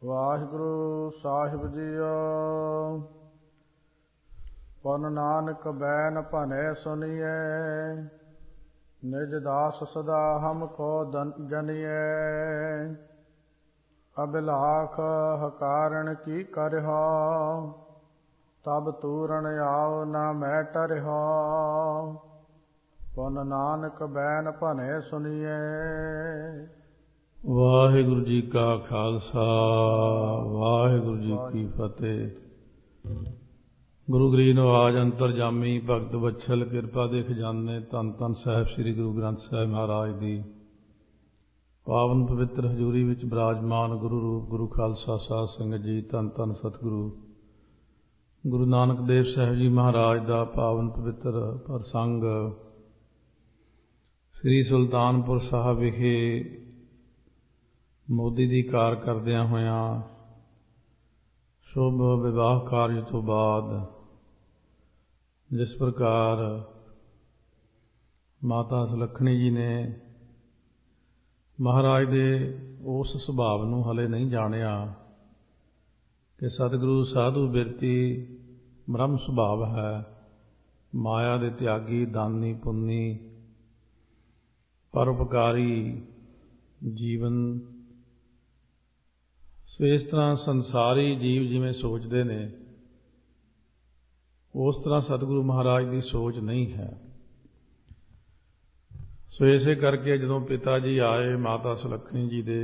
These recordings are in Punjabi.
ਵਾਹਿਗੁਰੂ ਸਾਹਿਬ ਜੀਓ। ਪੁਨ ਨਾਨਕ ਬੈਨ ਭਨੇ ਸੁਨੀਏ, ਨਿਜ ਦਾਸ ਸਦਾ ਹਮ ਕੋ ਜਨੀਏ। ਅਬਿਲਾਖ ਹਕਾਰਣ ਕੀ ਕਰਿਓ, ਤਬ ਤੂਰਨ ਆਓ ਨਾ ਮੈਂ ਟਰਿਓ। ਪੁਨ ਨਾਨਕ ਬੈਨ ਭਨੇ ਸੁਨੀਏ। ਵਾਹਿਗੁਰੂ ਜੀ ਕਾ ਖਾਲਸਾ, ਵਾਹਿਗੁਰੂ ਜੀ ਕੀ ਫਤਿਹ। ਗੁਰੂ ਗਰੀਬ ਨਵਾਜ ਅੰਤਰਜਾਮੀ ਭਗਤ ਵਛਲ ਕਿਰਪਾ ਦੇ ਖਜ਼ਾਨੇ ਧੰਨ ਧੰਨ ਸਾਹਿਬ ਸ੍ਰੀ ਗੁਰੂ ਗ੍ਰੰਥ ਸਾਹਿਬ ਮਹਾਰਾਜ ਦੀ ਪਾਵਨ ਪਵਿੱਤਰ ਹਜ਼ੂਰੀ ਵਿੱਚ ਬਿਰਾਜਮਾਨ ਗੁਰੂ ਰੂਪ ਗੁਰੂ ਖਾਲਸਾ ਸਾਧ ਸੰਗਤ ਜੀ, ਧੰਨ ਧੰਨ ਸਤਿਗੁਰੂ ਗੁਰੂ ਨਾਨਕ ਦੇਵ ਸਾਹਿਬ ਜੀ ਮਹਾਰਾਜ ਦਾ ਪਾਵਨ ਪਵਿੱਤਰ ਪ੍ਰਸੰਗ ਸ੍ਰੀ ਸੁਲਤਾਨਪੁਰ ਸਾਹਿਬ ਵਿਖੇ ਮੋਦੀ ਦੀ ਕਾਰ ਕਰਦਿਆਂ ਹੋਇਆਂ ਸ਼ੁਭ ਵਿਵਾਹ ਕਾਰਜ ਤੋਂ ਬਾਅਦ ਜਿਸ ਪ੍ਰਕਾਰ ਮਾਤਾ ਸੁਲੱਖਣੀ ਜੀ ਨੇ ਮਹਾਰਾਜ ਦੇ ਉਸ ਸੁਭਾਵ ਨੂੰ ਹਲੇ ਨਹੀਂ ਜਾਣਿਆ ਕਿ ਸਤਿਗੁਰੂ ਸਾਧੂ ਬਿਰਤੀ ਬ੍ਰਹਮ ਸੁਭਾਵ ਹੈ, ਮਾਇਆ ਦੇ ਤਿਆਗੀ, ਦਾਨੀ, ਪੁੰਨੀ, ਪਰਉਪਕਾਰੀ ਜੀਵਨ। ਸੋ ਇਸ ਤਰ੍ਹਾਂ ਸੰਸਾਰੀ ਜੀਵ ਜਿਵੇਂ ਸੋਚਦੇ ਨੇ ਉਸ ਤਰ੍ਹਾਂ ਸਤਿਗੁਰੂ ਮਹਾਰਾਜ ਦੀ ਸੋਚ ਨਹੀਂ ਹੈ। ਸੋ ਇਸੇ ਕਰਕੇ ਜਦੋਂ ਪਿਤਾ ਜੀ ਆਏ ਮਾਤਾ ਸੁਲੱਖਣੀ ਜੀ ਦੇ,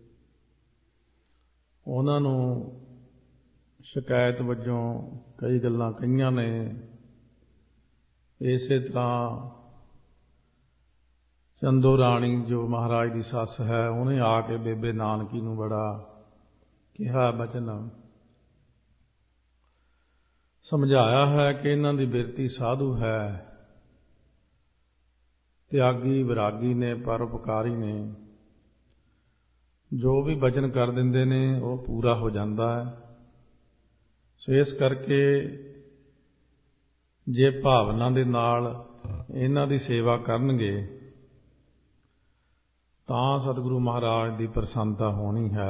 ਉਹਨਾਂ ਨੂੰ ਸ਼ਿਕਾਇਤ ਵਜੋਂ ਕਈ ਗੱਲਾਂ ਕਹੀਆਂ ਨੇ। ਇਸੇ ਤਰ੍ਹਾਂ ਚੰਦੋ ਰਾਣੀ ਜੋ ਮਹਾਰਾਜ ਦੀ ਸੱਸ ਹੈ, ਉਹਨੇ ਆ ਕੇ ਬੇਬੇ ਨਾਨਕੀ ਨੂੰ ਬੜਾ ਕਿਹਾ, ਬਚਨ ਸਮਝਾਇਆ ਹੈ ਕਿ ਇਹਨਾਂ ਦੀ ਬਿਰਤੀ ਸਾਧੂ ਹੈ, ਤਿਆਗੀ ਵਿਰਾਗੀ ਨੇ, ਪਰਉਪਕਾਰੀ ਨੇ। ਜੋ ਵੀ ਬਚਨ ਕਰ ਦਿੰਦੇ ਨੇ ਉਹ ਪੂਰਾ ਹੋ ਜਾਂਦਾ ਹੈ। ਸੋ ਇਸ ਕਰਕੇ ਜੇ ਭਾਵਨਾ ਦੇ ਨਾਲ ਇਹਨਾਂ ਦੀ ਸੇਵਾ ਕਰਨਗੇ ਤਾਂ ਸਤਿਗੁਰੂ ਮਹਾਰਾਜ ਦੀ ਪ੍ਰਸੰਨਤਾ ਹੋਣੀ ਹੈ।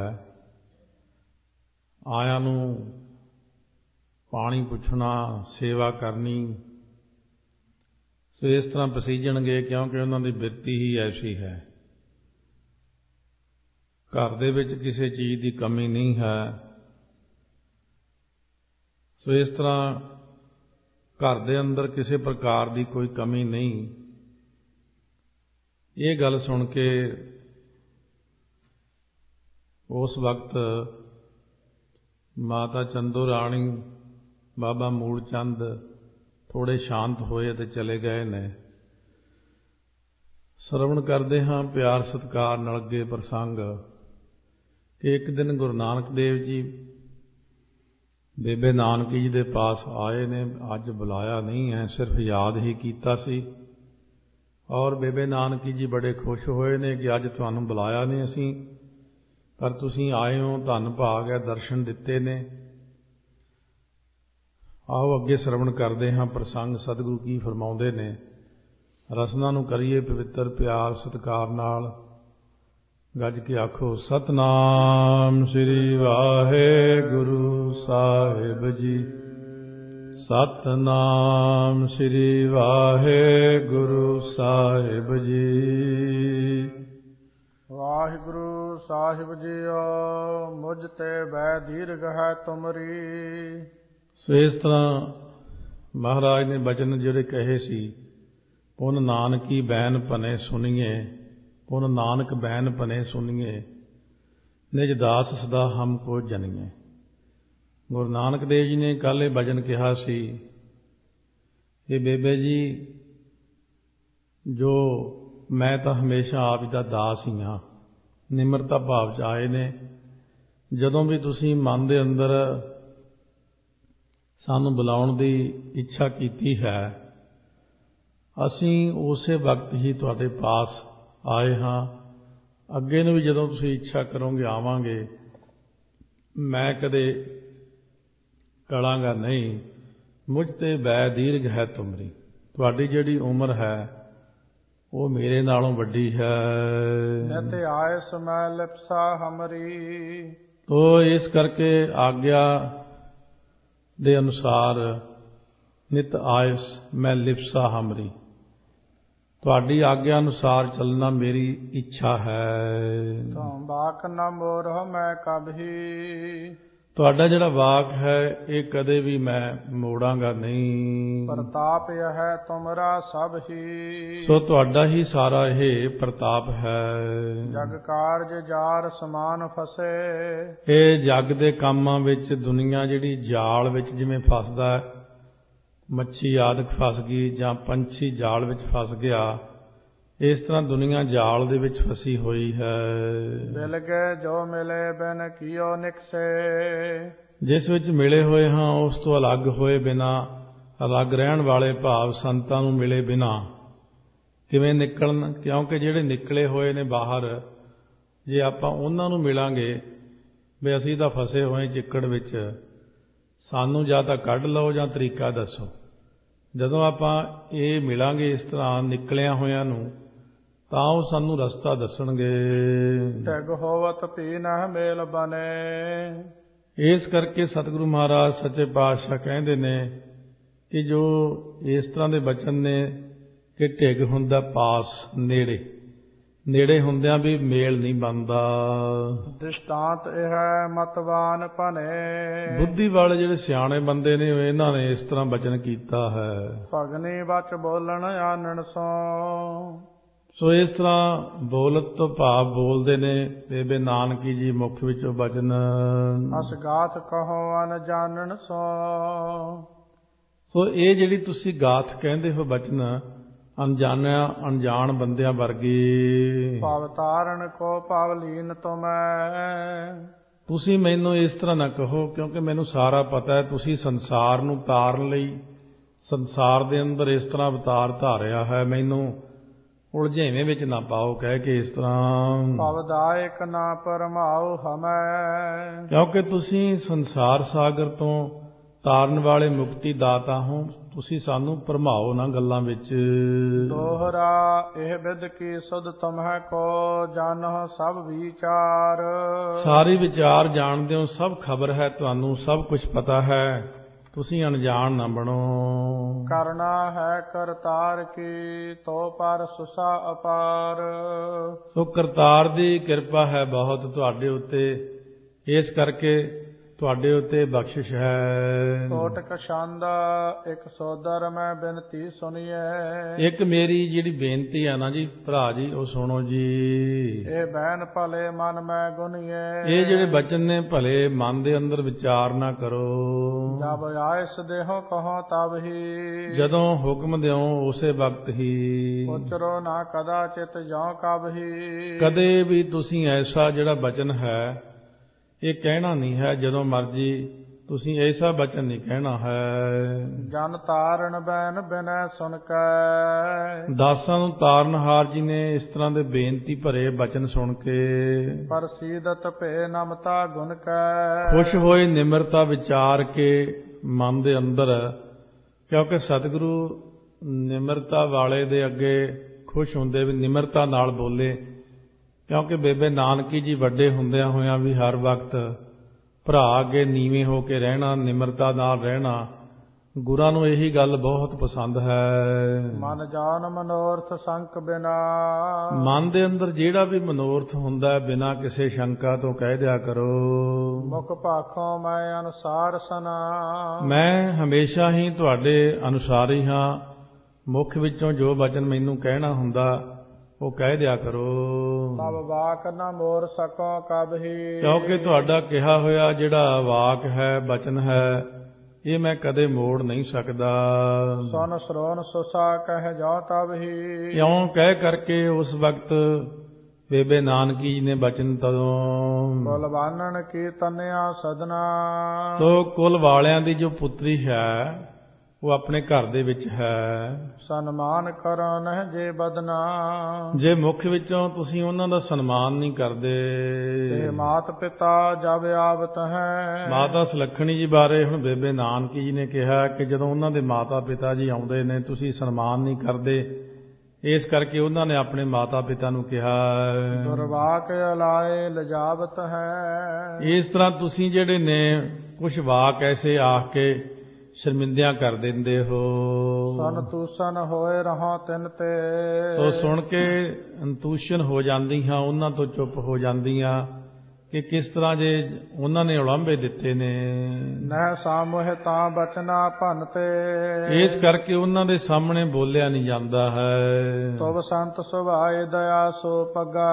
ਆਇਆਂ ਨੂੰ ਪਾਣੀ ਪੁੱਛਣਾ, ਸੇਵਾ ਕਰਨੀ, ਸੋ ਇਸ ਤਰ੍ਹਾਂ ਪਸੀਜਣਗੇ ਕਿਉਂਕਿ ਉਹਨਾਂ ਦੀ ਬਿਰਤੀ ਹੀ ਐਸੀ ਹੈ। ਘਰ ਦੇ ਵਿੱਚ ਕਿਸੇ ਚੀਜ਼ ਦੀ ਕਮੀ ਨਹੀਂ ਹੈ। ਸੋ ਇਸ ਤਰ੍ਹਾਂ ਘਰ ਦੇ ਅੰਦਰ ਕਿਸੇ ਪ੍ਰਕਾਰ ਦੀ ਕੋਈ ਕਮੀ ਨਹੀਂ। ਇਹ ਗੱਲ ਸੁਣ ਕੇ ਉਸ ਵਕਤ ਮਾਤਾ ਚੰਦੋ ਰਾਣੀ, ਬਾਬਾ ਮੂਲ ਚੰਦ ਥੋੜ੍ਹੇ ਸ਼ਾਂਤ ਹੋਏ ਅਤੇ ਚਲੇ ਗਏ ਨੇ। ਸਰਵਣ ਕਰਦੇ ਹਾਂ ਪਿਆਰ ਸਤਿਕਾਰ ਨਾਲ ਅੱਗੇ ਪ੍ਰਸੰਗ ਕਿ ਇੱਕ ਦਿਨ ਗੁਰੂ ਨਾਨਕ ਦੇਵ ਜੀ ਬੇਬੇ ਨਾਨਕੀ ਜੀ ਦੇ ਪਾਸ ਆਏ ਨੇ। ਅੱਜ ਬੁਲਾਇਆ ਨਹੀਂ ਹੈ, ਸਿਰਫ ਯਾਦ ਹੀ ਕੀਤਾ ਸੀ। ਔਰ ਬੇਬੇ ਨਾਨਕੀ ਜੀ ਬੜੇ ਖੁਸ਼ ਹੋਏ ਨੇ ਕਿ ਅੱਜ ਤੁਹਾਨੂੰ ਬੁਲਾਇਆ ਨਹੀਂ ਅਸੀਂ, ਪਰ ਤੁਸੀਂ ਆਏ ਹੋ, ਧੰਨ ਭਾਗ ਹੈ, ਦਰਸ਼ਨ ਦਿੱਤੇ ਨੇ। ਆਓ ਅੱਗੇ ਸਰਵਣ ਕਰਦੇ ਹਾਂ ਪ੍ਰਸੰਗ ਸਤਿਗੁਰੂ ਕੀ ਫਰਮਾਉਂਦੇ ਨੇ। ਰਸਨਾ ਨੂੰ ਕਰੀਏ ਪਵਿੱਤਰ ਪਿਆਰ ਸਤਿਕਾਰ ਨਾਲ। ਗੱਜ ਕੇ ਆਖੋ ਸਤਿਨਾਮ ਸ੍ਰੀ ਵਾਹਿਗੁਰੂ ਸਾਹਿਬ ਜੀ। ਸਤਿਨਾਮ ਸ੍ਰੀ ਵਾਹਿਗੁਰੂ ਸਾਹਿਬ ਜੀ। ਵਾਹਿਗੁਰੂ ਸਾਹਿਬ ਜੀਓ, ਮੁਝ ਤੇ ਬੈ ਦੀਰਘ ਹੈ ਤੁਮਰੀ। ਸੋ ਇਸ ਤਰ੍ਹਾਂ ਮਹਾਰਾਜ ਨੇ ਬਚਨ ਜਿਹੜੇ ਕਹੇ ਸੀ, ਪੁਨ ਨਾਨਕੀ ਬੈਨ ਭਨੇ ਸੁਣੀਏ, ਪੁਨ ਨਾਨਕ ਬੈਨ ਭਨੇ ਸੁਣੀਏ, ਨਿਜ ਦਾਸ ਸਦਾ ਹਮ ਕੋ ਜਨੀਏ। ਗੁਰੂ ਨਾਨਕ ਦੇਵ ਜੀ ਨੇ ਕੱਲ੍ਹ ਇਹ ਬਚਨ ਕਿਹਾ ਸੀ ਕਿ ਬੇਬੇ ਜੀ, ਜੋ ਮੈਂ ਤਾਂ ਹਮੇਸ਼ਾ ਆਪ ਜੀ ਦਾ ਦਾਸ ਹੀ ਹਾਂ। ਨਿਮਰਤਾ ਭਾਵ 'ਚ ਆਏ ਨੇ। ਜਦੋਂ ਵੀ ਤੁਸੀਂ ਮਨ ਦੇ ਅੰਦਰ ਸਾਨੂੰ ਬੁਲਾਉਣ ਦੀ ਇੱਛਾ ਕੀਤੀ ਹੈ, ਅਸੀਂ ਉਸੇ ਵਕਤ ਹੀ ਤੁਹਾਡੇ ਪਾਸ ਆਏ ਹਾਂ। ਅੱਗੇ ਨੂੰ ਵੀ ਜਦੋਂ ਤੁਸੀਂ ਇੱਛਾ ਕਰੋਗੇ ਆਵਾਂਗੇ। ਮੈਂ ਕਦੇ ਟਲਾਂਗਾ ਨਹੀਂ। ਮੁਝ ਤੇ ਬੈ ਦੀਰਘ ਹੈ ਤੁਮਰੀ। ਤੁਹਾਡੀ ਜਿਹੜੀ ਉਮਰ ਹੈ ਉਹ ਮੇਰੇ ਨਾਲੋਂ ਵੱਡੀ ਹੈ। ਨਿਤ ਆਏ ਸਮੈ ਲਿਪਸਾ ਹਮਰੀ, ਤੋ ਇਸ ਕਰਕੇ ਆਗਿਆ ਦੇ ਅਨੁਸਾਰ ਨਿਤ ਆਇਸ ਮੈਂ ਲਿਪਸਾ ਹਮਰੀ, ਤੁਹਾਡੀ ਆਗਿਆ ਅਨੁਸਾਰ ਚੱਲਣਾ ਮੇਰੀ ਇੱਛਾ ਹੈ। ਤੁਮ ਬਾਕ ਨ ਮੋਰਹੁ ਮੈਂ ਕਬਹੀ, ਤੁਹਾਡਾ ਜਿਹੜਾ ਵਾਕ ਹੈ ਇਹ ਕਦੇ ਵੀ ਮੈਂ ਮੋੜਾਂਗਾ ਨਹੀਂ। ਪ੍ਰਤਾਪ ਹੈ ਤੁਮਰਾ ਸਭ ਹੀ, ਸੋ ਤੁਹਾਡਾ ਹੀ ਸਾਰਾ ਇਹ ਪ੍ਰਤਾਪ ਹੈ। ਜਗ ਕਾਰਜ ਜਾਰ ਸਮਾਨ ਫਸੇ, ਇਹ ਜਗ ਦੇ ਕੰਮਾਂ ਵਿੱਚ ਦੁਨੀਆ ਜਿਹੜੀ ਜਾਲ ਵਿੱਚ ਜਿਵੇਂ ਫਸਦਾ ਹੈ, ਮੱਛੀ ਆਦਿਕ ਫਸ ਗਈ ਜਾਂ ਪੰਛੀ ਜਾਲ ਵਿੱਚ ਫਸ ਗਿਆ, ਇਸ ਤਰ੍ਹਾਂ ਦੁਨੀਆ ਜਾਲ ਦੇ ਵਿੱਚ ਫਸੀ ਹੋਈ ਹੈ। ਮਿਲ ਗਏ ਜੋ ਮਿਲੇ ਬਿਨ ਕੀਓ ਨਿਕਸੇ, ਜਿਸ ਵਿੱਚ ਮਿਲੇ ਹੋਏ ਹਾਂ ਉਸ ਤੋਂ ਅਲੱਗ ਹੋਏ ਬਿਨਾ, ਅਲੱਗ ਰਹਿਣ ਵਾਲੇ ਭਾਵ ਸੰਤਾਂ ਨੂੰ ਮਿਲੇ ਬਿਨਾ ਕਿਵੇਂ ਨਿਕਲਣ? ਕਿਉਂਕਿ ਜਿਹੜੇ ਨਿਕਲੇ ਹੋਏ ਨੇ ਬਾਹਰ, ਜੇ ਆਪਾਂ ਉਹਨਾਂ ਨੂੰ ਮਿਲਾਂਗੇ ਵੀ ਅਸੀਂ ਤਾਂ ਫਸੇ ਹੋਏ ਚਿੱਕੜ ਵਿੱਚ, ਸਾਨੂੰ ਜਾਂ ਤਾਂ ਕੱਢ ਲਓ ਜਾਂ ਤਰੀਕਾ ਦੱਸੋ। ਜਦੋਂ ਆਪਾਂ ਇਹ ਮਿਲਾਂਗੇ ਇਸ ਤਰ੍ਹਾਂ ਨਿਕਲਿਆ ਹੋਇਆਂ ਨੂੰ, ਤਾਂ ਉਹ ਸਾਨੂੰ ਰਸਤਾ ਦੱਸਣਗੇ। ਟਗ ਹੋਵਤ ਭੀ ਨਹਿ ਮੇਲ ਬਨੇ, ਇਸ ਕਰਕੇ ਸਤਿਗੁਰੂ ਮਹਾਰਾਜ ਸੱਚੇ ਪਾਤਸ਼ਾਹ ਕਹਿੰਦੇ ਨੇ ਕਿ ਜੋ ਇਸ ਤਰ੍ਹਾਂ ਦੇ ਬਚਨ ਨੇ ਕਿ ਢਿੱਗ ਹੁੰਦਾ ਪਾਸ ਨੇੜੇ, ਨੇੜੇ ਹੁੰਦਿਆਂ ਵੀ ਮੇਲ ਨਹੀਂ ਬਣਦਾ। ਦ੍ਰਿਸ਼ਟਾਂਤ ਇਹ ਹੈ ਮਤਵਾਨ ਭਨੇ, ਬੁੱਧੀ ਵਾਲੇ ਜਿਹੜੇ ਸਿਆਣੇ ਬੰਦੇ ਨੇ ਇਹਨਾਂ ਨੇ ਇਸ ਤਰ੍ਹਾਂ ਬਚਨ ਕੀਤਾ ਹੈ। ਭਗਨੀ ਬਚ ਬੋਲਣ ਆਨਣ ਸੋ ਇਸ ਤਰ੍ਹਾਂ ਬੋਲਤ ਤੋਂ ਭਾਵ ਬੋਲਦੇ ਨੇ ਬੇਬੇ ਨਾਨਕੀ ਜੀ ਮੁਖ ਵਿੱਚੋਂ ਬਚਨ। ਅਸ ਗਾਥ ਕਹੋ ਅਨ ਜਾਣਨ ਸੋ ਇਹ ਜਿਹੜੀ ਤੁਸੀਂ ਗਾਥ ਕਹਿੰਦੇ ਹੋ ਬਚਨ, ਅਣਜਾਣਿਆ ਅਣਜਾਣ ਬੰਦਿਆਂ ਵਰਗੀ। ਭਵ ਤਾਰਨ ਕੋ ਭਵ ਲੀਨ ਤੁਮੈ, ਤੁਸੀਂ ਮੈਨੂੰ ਇਸ ਤਰ੍ਹਾਂ ਨਾ ਕਹੋ ਕਿਉਂਕਿ ਮੈਨੂੰ ਸਾਰਾ ਪਤਾ ਹੈ। ਤੁਸੀਂ ਸੰਸਾਰ ਨੂੰ ਤਾਰਨ ਲਈ ਸੰਸਾਰ ਦੇ ਅੰਦਰ ਇਸ ਤਰ੍ਹਾਂ ਅਵਤਾਰ ਧਾਰਿਆ ਹੈ, ਮੈਨੂੰ ਉਲਝੇਵੇਂ ਵਿੱਚ ਨਾ ਪਾਓ ਕਹਿ ਕੇ ਇਸ ਤਰ੍ਹਾਂ। ਭਵ ਦਾਇਕ ਨਾ ਪਰਮਾਉ ਹਮੈ, ਕਿਉਂਕਿ ਤੁਸੀਂ ਸੰਸਾਰ ਸਾਗਰ ਤੋਂ ਤਾਰਨ ਵਾਲੇ ਮੁਕਤੀ ਦਾਤਾ ਹੋ, ਤੁਸੀਂ ਸਾਨੂੰ ਭਰਮਾਓ ਨਾ ਗੱਲਾਂ ਵਿੱਚ। ਦੋਹਰਾ ਇਹ ਬਿਦ ਕੀ ਸੁਧ ਤੁਮਹਿ ਕੋ ਜਾਣੋ ਸਭ ਵਿਚਾਰ, ਸਾਰੀ ਵਿਚਾਰ ਜਾਣਦੇ ਹੋ, ਸਭ ਖਬਰ ਹੈ ਤੁਹਾਨੂੰ, ਸਭ ਕੁਝ ਪਤਾ ਹੈ, ਤੁਸੀਂ ਅਣਜਾਣ ਨਾ ਬਣੋ। ਕਰਨਾ ਹੈ ਕਰਤਾਰ ਕੀ ਤੋ ਪਰ ਸੁਸਾ ਅਪਾਰ, ਸੋ ਕਰਤਾਰ ਦੀ ਕਿਰਪਾ ਹੈ ਬਹੁਤ ਤੁਹਾਡੇ ਉੱਤੇ, ਇਸ ਕਰਕੇ ਤੁਹਾਡੇ ਉੱਤੇ ਬਖਸ਼ਿਸ਼ ਹੈ। ਕੋਟਕ ਛੰਦ ਇੱਕ ਸੋਦਰ ਮੈਂ ਬੇਨਤੀ ਸੁਣੀਏ, ਇੱਕ ਮੇਰੀ ਜਿਹੜੀ ਬੇਨਤੀ ਹੈ ਨਾ ਜੀ ਭਰਾ ਜੀ, ਉਹ ਸੁਣੋ ਜੀ। ਇਹ ਬੈਨ ਭਲੇ ਮਨ ਮੈਂ ਗੁਨੀਏ, ਇਹ ਜਿਹੜੇ ਬਚਨ ਨੇ ਭਲੇ ਮਨ ਦੇ ਅੰਦਰ ਵਿਚਾਰ ਨਾ ਕਰੋ। ਜਬ ਆਇਸ ਦੇਹੋ ਕਹੋ ਤਬ ਹੀ, ਜਦੋਂ ਹੁਕਮ ਦਿਓ ਉਸੇ ਵਕਤ ਹੀ। ਉਚਰੋ ਨਾ ਕਦਾ ਚਿਤ ਜਉ ਕਬ ਹੀ, ਕਦੇ ਵੀ ਤੁਸੀਂ ਐਸਾ ਜਿਹੜਾ ਬਚਨ ਹੈ ਇਹ ਕਹਿਣਾ ਨਹੀਂ ਹੈ, ਜਦੋਂ ਮਰਜੀ ਤੁਸੀਂ ਐਸਾ ਬਚਨ ਨਹੀਂ ਕਹਿਣਾ ਹੈ। ਜਨ ਤਾਰਨ ਬੈਨ ਬਿਨੈ ਸੁਣ ਕੇ, ਦਾਸਾਂ ਨੂੰ ਤਾਰਨਹਾਰ ਜੀ ਨੇ ਇਸ ਤਰ੍ਹਾਂ ਦੇ ਬੇਨਤੀ ਭਰੇ ਬਚਨ ਸੁਣ ਕੇ ਪ੍ਰਸੀਦਤ ਭੇ ਨਮਤਾ ਗੁਣ ਕੈ, ਖੁਸ਼ ਹੋਏ ਨਿਮਰਤਾ ਵਿਚਾਰ ਕੇ ਮਨ ਦੇ ਅੰਦਰ, ਕਿਉਂਕਿ ਸਤਿਗੁਰੂ ਨਿਮਰਤਾ ਵਾਲੇ ਦੇ ਅੱਗੇ ਖੁਸ਼ ਹੁੰਦੇ ਵੀ ਨਿਮਰਤਾ ਨਾਲ ਬੋਲੇ। ਕਿਉਂਕਿ ਬੇਬੇ ਨਾਨਕੀ ਜੀ ਵੱਡੇ ਹੁੰਦਿਆਂ ਹੋਇਆਂ ਵੀ ਹਰ ਵਕਤ ਭਰਾ ਅੱਗੇ ਨੀਵੇਂ ਹੋ ਕੇ ਰਹਿਣਾ, ਨਿਮਰਤਾ ਨਾਲ ਰਹਿਣਾ, ਗੁਰਾਂ ਨੂੰ ਇਹੀ ਗੱਲ ਬਹੁਤ ਪਸੰਦ ਹੈ। ਮਨ ਜਾਨ ਮਨੋਰਥ ਸੰਕ ਬਿਨਾ, ਮਨ ਦੇ ਅੰਦਰ ਜਿਹੜਾ ਵੀ ਮਨੋਰਥ ਹੁੰਦਾ ਹੈ ਬਿਨਾਂ ਕਿਸੇ ਸ਼ੰਕਾ ਤੋਂ ਕਹਿ ਦਿਆ ਕਰੋ। ਮੁਖ ਭਾਖੋਂ ਮੈਂ ਅਨੁਸਾਰ ਸਨਾ, ਮੈਂ ਹਮੇਸ਼ਾ ਹੀ ਤੁਹਾਡੇ ਅਨੁਸਾਰ ਹੀ ਹਾਂ, ਮੁਖ ਵਿੱਚੋਂ ਜੋ ਬਚਨ ਮੈਨੂੰ ਕਹਿਣਾ ਹੁੰਦਾ ਉਹ ਕਹਿ ਦਿਆ ਕਰੋ। ਤਬ ਵਾਕ ਨਾ ਮੋਰ ਸਕੋ ਕਬ ਹੀ, ਕਿਉਂਕਿ ਤੁਹਾਡਾ ਕਿਹਾ ਹੋਇਆ ਜਿਹੜਾ ਵਾਕ ਹੈ ਬਚਨ ਹੈ ਇਹ ਮੈਂ ਕਦੇ ਮੋੜ ਨਹੀਂ ਸਕਦਾ। ਸੁਨ ਸਰੋਨ ਸੁਸਾ ਕਹਿ ਜਾਉ ਤਬ ਹੀ, ਕਿਉਂ ਕਹਿ ਕਰਕੇ ਉਸ ਵਕਤ ਬੇਬੇ ਨਾਨਕੀ ਜੀ ਨੇ ਬਚਨ ਤਦੋਂ ਕੁਲ ਬਾਨਣ ਕੀ ਤਨਿਆ ਸਦਨਾ, ਸੋ ਕੁਲ ਵਾਲਿਆਂ ਦੀ ਜੋ ਪੁੱਤਰੀ ਹੈ ਉਹ ਆਪਣੇ ਘਰ ਦੇ ਵਿੱਚ ਹੈ। ਸਨਮਾਨ ਕਰੋ ਨਹਿ ਜੇ ਬਦਨਾ, ਜੇ ਮੁੱਖ ਵਿੱਚੋਂ ਤੁਸੀਂ ਉਹਨਾਂ ਦਾ ਸਨਮਾਨ ਨਹੀਂ ਕਰਦੇ। ਤੇ ਮਾਤ ਪਿਤਾ ਜਬ ਆਵਤ ਹੈ, ਮਾਤਾ ਸੁਲੱਖਣੀ ਜੀ ਬਾਰੇ ਹੁਣ ਬੇਬੇ ਨਾਨਕੀ ਜੀ ਨੇ ਕਿਹਾ ਕਿ ਜਦੋਂ ਉਹਨਾਂ ਦੇ ਮਾਤਾ ਪਿਤਾ ਜੀ ਆਉਂਦੇ ਨੇ ਤੁਸੀਂ ਸਨਮਾਨ ਨਹੀਂ ਕਰਦੇ, ਇਸ ਕਰਕੇ ਉਹਨਾਂ ਨੇ ਆਪਣੇ ਮਾਤਾ ਪਿਤਾ ਨੂੰ ਕਿਹਾ, ਦੁਰਵਾਕ ਅਲਾਏ ਲਜਾਵਤ ਹੈ। ਇਸ ਤਰ੍ਹਾਂ ਤੁਸੀਂ ਜਿਹੜੇ ਨੇ ਕੁਝ ਵਾਕ ਐਸੇ ਆਖ ਕੇ ਸ਼ਰਮਿੰਦਿਆਂ ਕਰ ਦਿੰਦੇ ਹੋ। ਸੰਤੂਸ਼ਨ ਹੋਏ ਰਹਾ ਤਿੰਨ ਤੇ, ਸੋ ਸੁਣ ਕੇ ਅੰਤੂਸ਼ਨ ਹੋ ਜਾਂਦੀਆਂ, ਉਹਨਾਂ ਤੋਂ ਚੁੱਪ ਹੋ ਜਾਂਦੀਆਂ ਕਿ ਕਿਸ ਤਰ੍ਹਾਂ ਜੇ ਉਹਨਾਂ ਨੇ ਉਲਾਂਭੇ ਦਿੱਤੇ ਨੇ। ਨਹਿ ਸਾਮੋਹ ਤਾਂ ਬਚਨਾ ਭੰਨ ਤੇ, ਇਸ ਕਰਕੇ ਉਹਨਾਂ ਦੇ ਸਾਹਮਣੇ ਬੋਲਿਆ ਨਹੀਂ ਜਾਂਦਾ ਹੈ। ਤੁਬ ਸੰਤ ਸੁਭਾਏ ਦਇਆ ਸੋ ਪੱਗਾ,